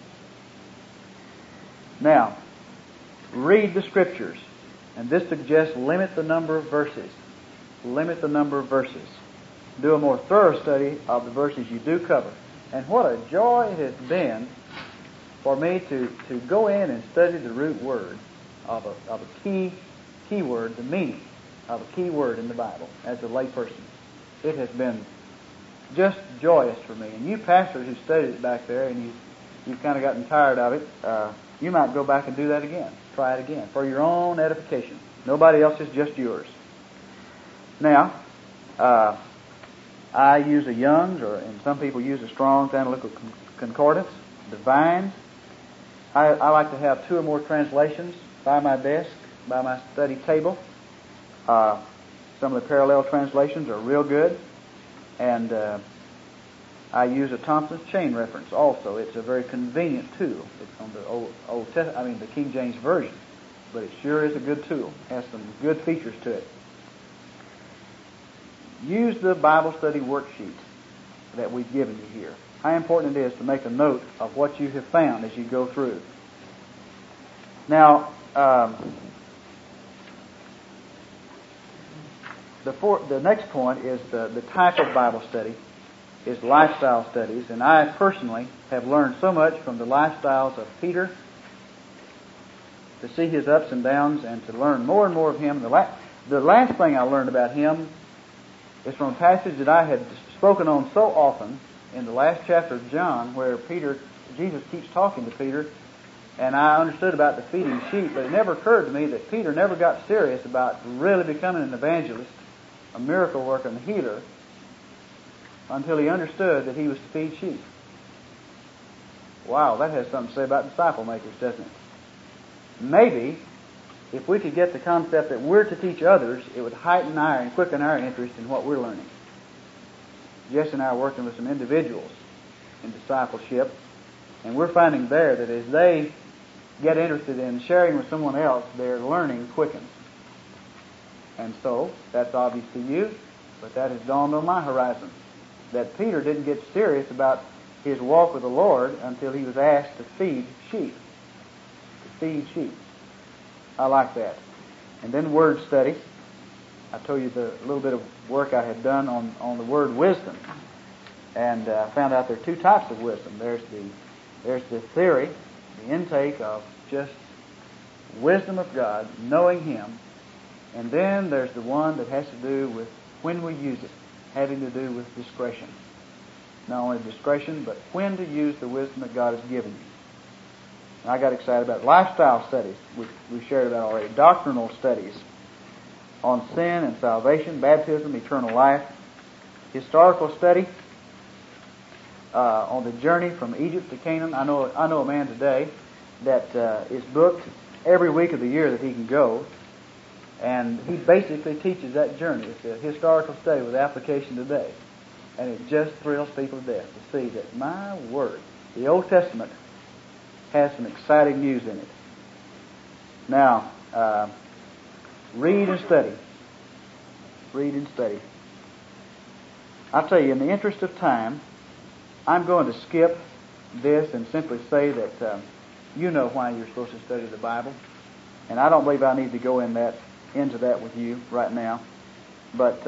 Now, read the Scriptures. And this suggests limit the number of verses. Limit the number of verses. Do a more thorough study of the verses you do cover. And what a joy it has been for me to go in and study the root word of a key word, the meaning of a key word in the Bible as a layperson. It has been just joyous for me. And you pastors who studied it back there and you've kind of gotten tired of it, you might go back and do that again. Try it again for your own edification. Nobody else's, just yours. Now, I use a Young's, and some people use a Strong's Analytical Concordance, Divines. I like to have 2 or more translations by my desk, by my study table. Some of the parallel translations are real good. And I use a Thompson's Chain Reference also. It's a very convenient tool. It's on the the King James Version. But it sure is a good tool. It has some good features to it. Use the Bible study worksheet that we've given you here. How important it is to make a note of what you have found as you go through. Now, the next point is the type of Bible study is lifestyle studies, and I personally have learned so much from the lifestyles of Peter to see his ups and downs and to learn more and more of him. The last thing I learned about him is from a passage that I had spoken on so often in the last chapter of John, where Jesus keeps talking to Peter, and I understood about the feeding sheep, but it never occurred to me that Peter never got serious about really becoming an evangelist, a miracle worker and healer, until he understood that he was to feed sheep. Wow, that has something to say about disciple makers, doesn't it? Maybe, if we could get the concept that we're to teach others, it would heighten and quicken our interest in what we're learning. Jess and I are working with some individuals in discipleship, and we're finding there that as they get interested in sharing with someone else, their learning quickens. And so, that's obvious to you, but that has dawned on my horizon, that Peter didn't get serious about his walk with the Lord until he was asked to feed sheep. To feed sheep. I like that. And then word study. I told you the little bit of work I had done on the word wisdom. And I found out there are 2 types of wisdom. There's the theory, the intake of just wisdom of God, knowing Him. And then there's the one that has to do with when we use it, having to do with discretion. Not only discretion, but when to use the wisdom that God has given you. And I got excited about lifestyle studies, which we shared about already. Doctrinal studies on sin and salvation, baptism, eternal life. Historical study on the journey from Egypt to Canaan. I know a man today that is booked every week of the year that he can go, and he basically teaches that journey. It's a historical study with application today, and it just thrills people to death to see that, my word, the Old Testament has some exciting news in it. Now, read and study. Read and study. I'll tell you, in the interest of time, I'm going to skip this and simply say that you know why you're supposed to study the Bible. And I don't believe I need to go into that with you right now. But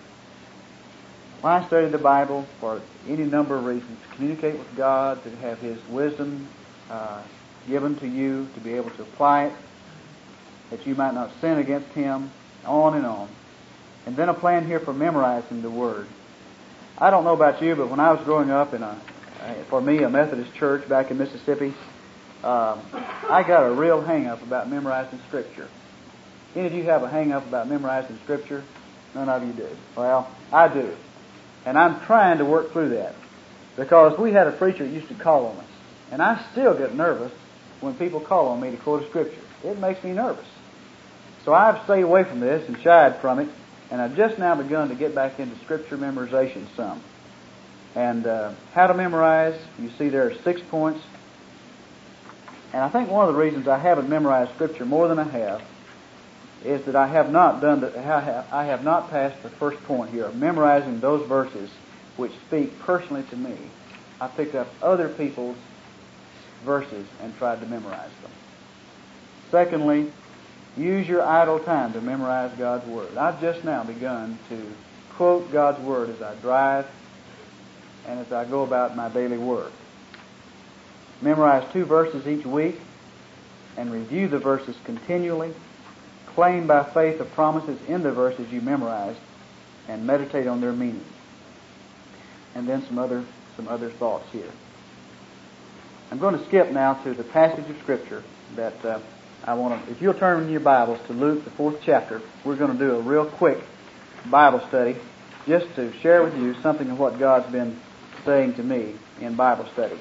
why study the Bible? For any number of reasons. To communicate with God, to have His wisdom given to you, to be able to apply it, that you might not sin against Him, on and on. And then a plan here for memorizing the Word. I don't know about you, but when I was growing up in a Methodist church back in Mississippi, I got a real hang-up about memorizing Scripture. Any of you have a hang-up about memorizing Scripture? None of you do. Well, I do. And I'm trying to work through that. Because we had a preacher that used to call on us. And I still get nervous when people call on me to quote a Scripture. It makes me nervous. So I've stayed away from this and shied from it. And I've just now begun to get back into Scripture memorization some. And how to memorize, you see there are 6 points. And I think one of the reasons I haven't memorized Scripture more than I have is that I have not passed the first point here of memorizing those verses which speak personally to me. I picked up other people's verses and tried to memorize them. Secondly, use your idle time to memorize God's Word. I've just now begun to quote God's Word as I drive and as I go about my daily work. Memorize 2 verses each week and review the verses continually. Claim by faith the promises in the verses you memorized and meditate on their meaning. And then some other thoughts here. I'm going to skip now to the passage of Scripture that I want to... If you'll turn in your Bibles to Luke, the 4th chapter, we're going to do a real quick Bible study just to share with you something of what God's been saying to me in Bible study.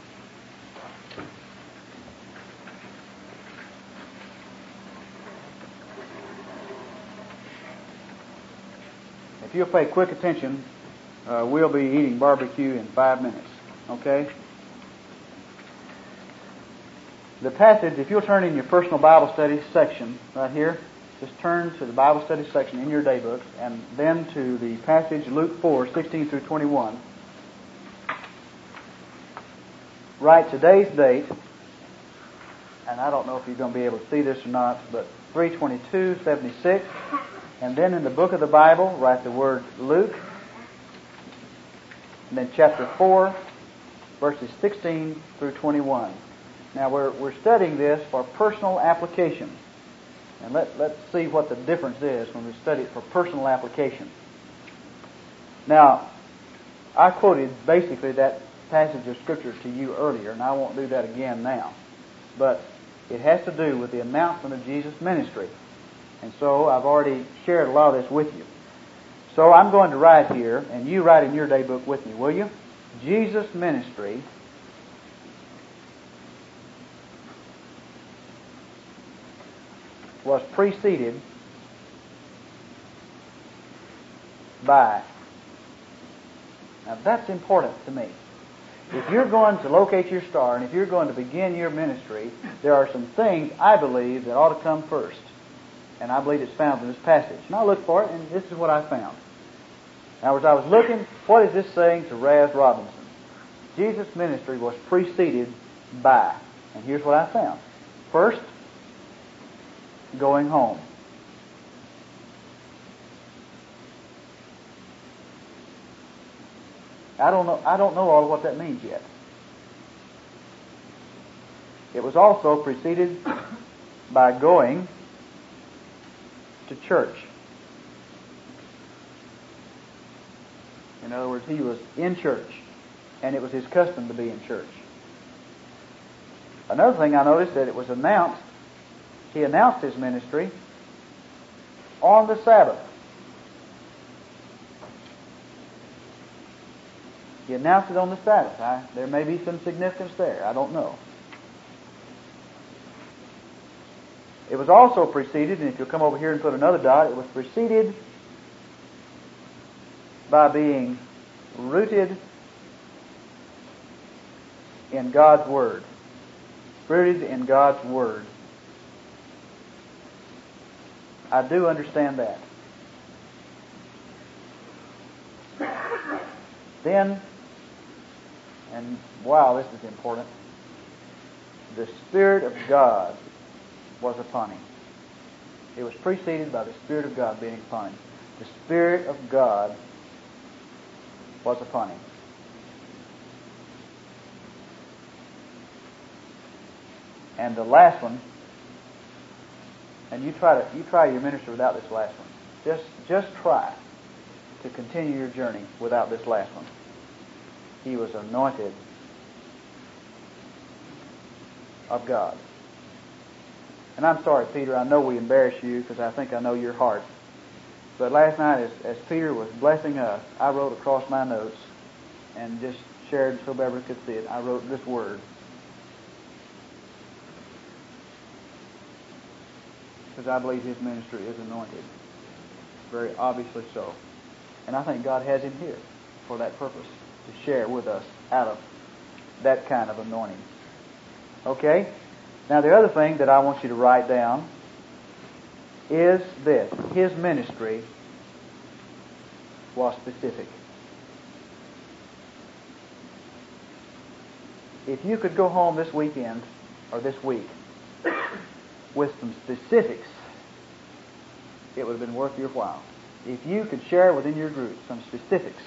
If you'll pay quick attention, we'll be eating barbecue in 5 minutes. Okay? The passage, if you'll turn in your personal Bible study section right here, just turn to the Bible study section in your daybooks, and then to the passage Luke 4, 16 through 21. Write today's date, and I don't know if you're going to be able to see this or not, but 3/22/76. And then in the book of the Bible, write the word Luke. And then chapter 4, verses 16 through 21. Now we're studying this for personal application. And let's see what the difference is when we study it for personal application. Now, I quoted basically that passage of Scripture to you earlier, and I won't do that again now. But it has to do with the announcement of Jesus' ministry. And so I've already shared a lot of this with you. So I'm going to write here, and you write in your daybook with me, will you? Jesus' ministry was preceded by. Now that's important to me. If you're going to locate your star, and if you're going to begin your ministry, there are some things I believe that ought to come first. And I believe it's found in this passage. And I looked for it, and this is what I found. Now, as I was looking, what is this saying to Raz Robinson? Jesus' ministry was preceded by. And here's what I found. First, going home. I don't know all of what that means yet. It was also preceded by going to church. In other words, he was in church, and it was his custom to be in church. Another thing I noticed that it was announced, he announced his ministry on the Sabbath. He announced it on the Sabbath. There may be some significance there. I don't know. It was also preceded, and if you'll come over here and put another dot, it was preceded by being rooted in God's Word. Rooted in God's Word. I do understand that. Then, and wow, this is important, the Spirit of God was upon him. It was preceded by the Spirit of God being upon him. The Spirit of God was upon him. And the last one, and you try your ministry without this last one. Just try to continue your journey without this last one. He was anointed of God. And I'm sorry, Peter, I know we embarrass you because I think I know your heart. But last night, as Peter was blessing us, I wrote across my notes and just shared so Beverly could see it. I wrote this word. Because I believe his ministry is anointed. Very obviously so. And I think God has him here for that purpose, to share with us out of that kind of anointing. Okay? Now the other thing that I want you to write down is this. His ministry was specific. If you could go home this weekend, or this week, with some specifics, it would have been worth your while. If you could share within your group some specifics.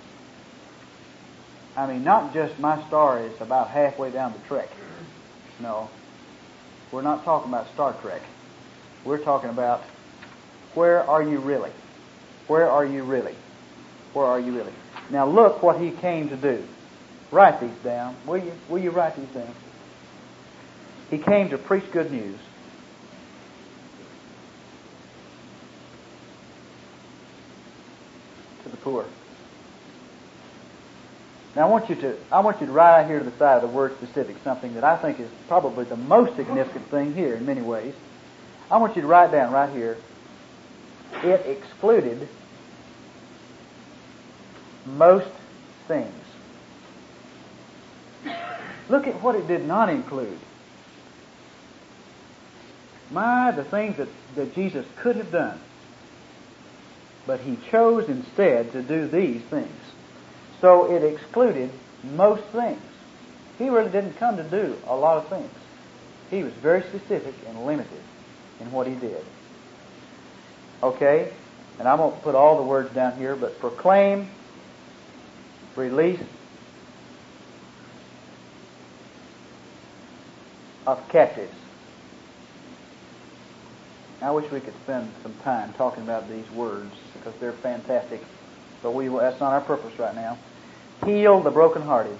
I mean, not just my star is about halfway down the trek. No. We're not talking about Star Trek. We're talking about where are you really? Where are you really? Where are you really? Now look what he came to do. Write these down. Will you write these down? He came to preach good news. To the poor. Now I want you to write out here to the side of the word specific something that I think is probably the most significant thing here in many ways. I want you to write down right here, it excluded most things. Look at what it did not include. The things that Jesus could have done. But He chose instead to do these things. So it excluded most things. He really didn't come to do a lot of things. He was very specific and limited in what He did. Okay? And I won't put all the words down here, but proclaim, release of captives. I wish we could spend some time talking about these words because they're fantastic, but that's not our purpose right now. Heal the brokenhearted.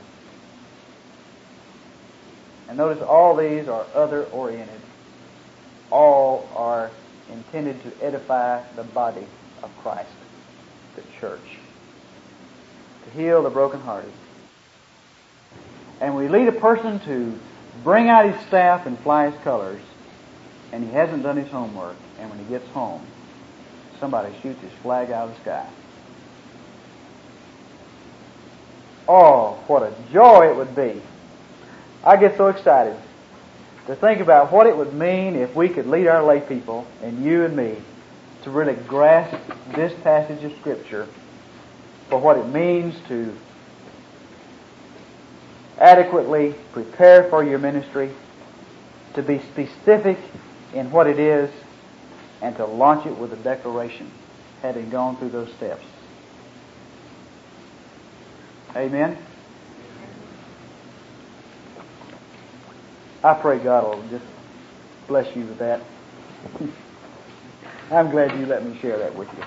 And notice all these are other-oriented. All are intended to edify the body of Christ, the church. To heal the brokenhearted. And we lead a person to bring out his staff and fly his colors, and he hasn't done his homework, and when he gets home, somebody shoots his flag out of the sky. Oh, what a joy it would be. I get so excited to think about what it would mean if we could lead our lay people, and you and me, to really grasp this passage of Scripture for what it means to adequately prepare for your ministry, to be specific in what it is, and to launch it with a declaration, having gone through those steps. Amen? I pray God will just bless you with that. I'm glad you let me share that with you.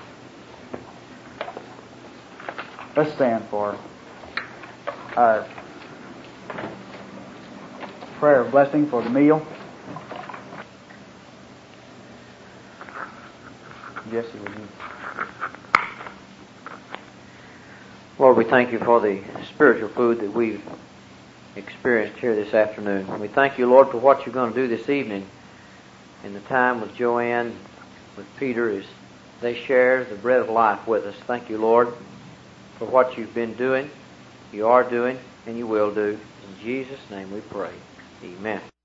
Let's stand for our prayer of blessing for the meal. Jesse, would you? Lord, we thank you for the spiritual food that we've experienced here this afternoon. We thank you, Lord, for what you're going to do this evening in the time with Joanne, with Peter, as they share the bread of life with us. Thank you, Lord, for what you've been doing, you are doing, and you will do. In Jesus' name we pray. Amen.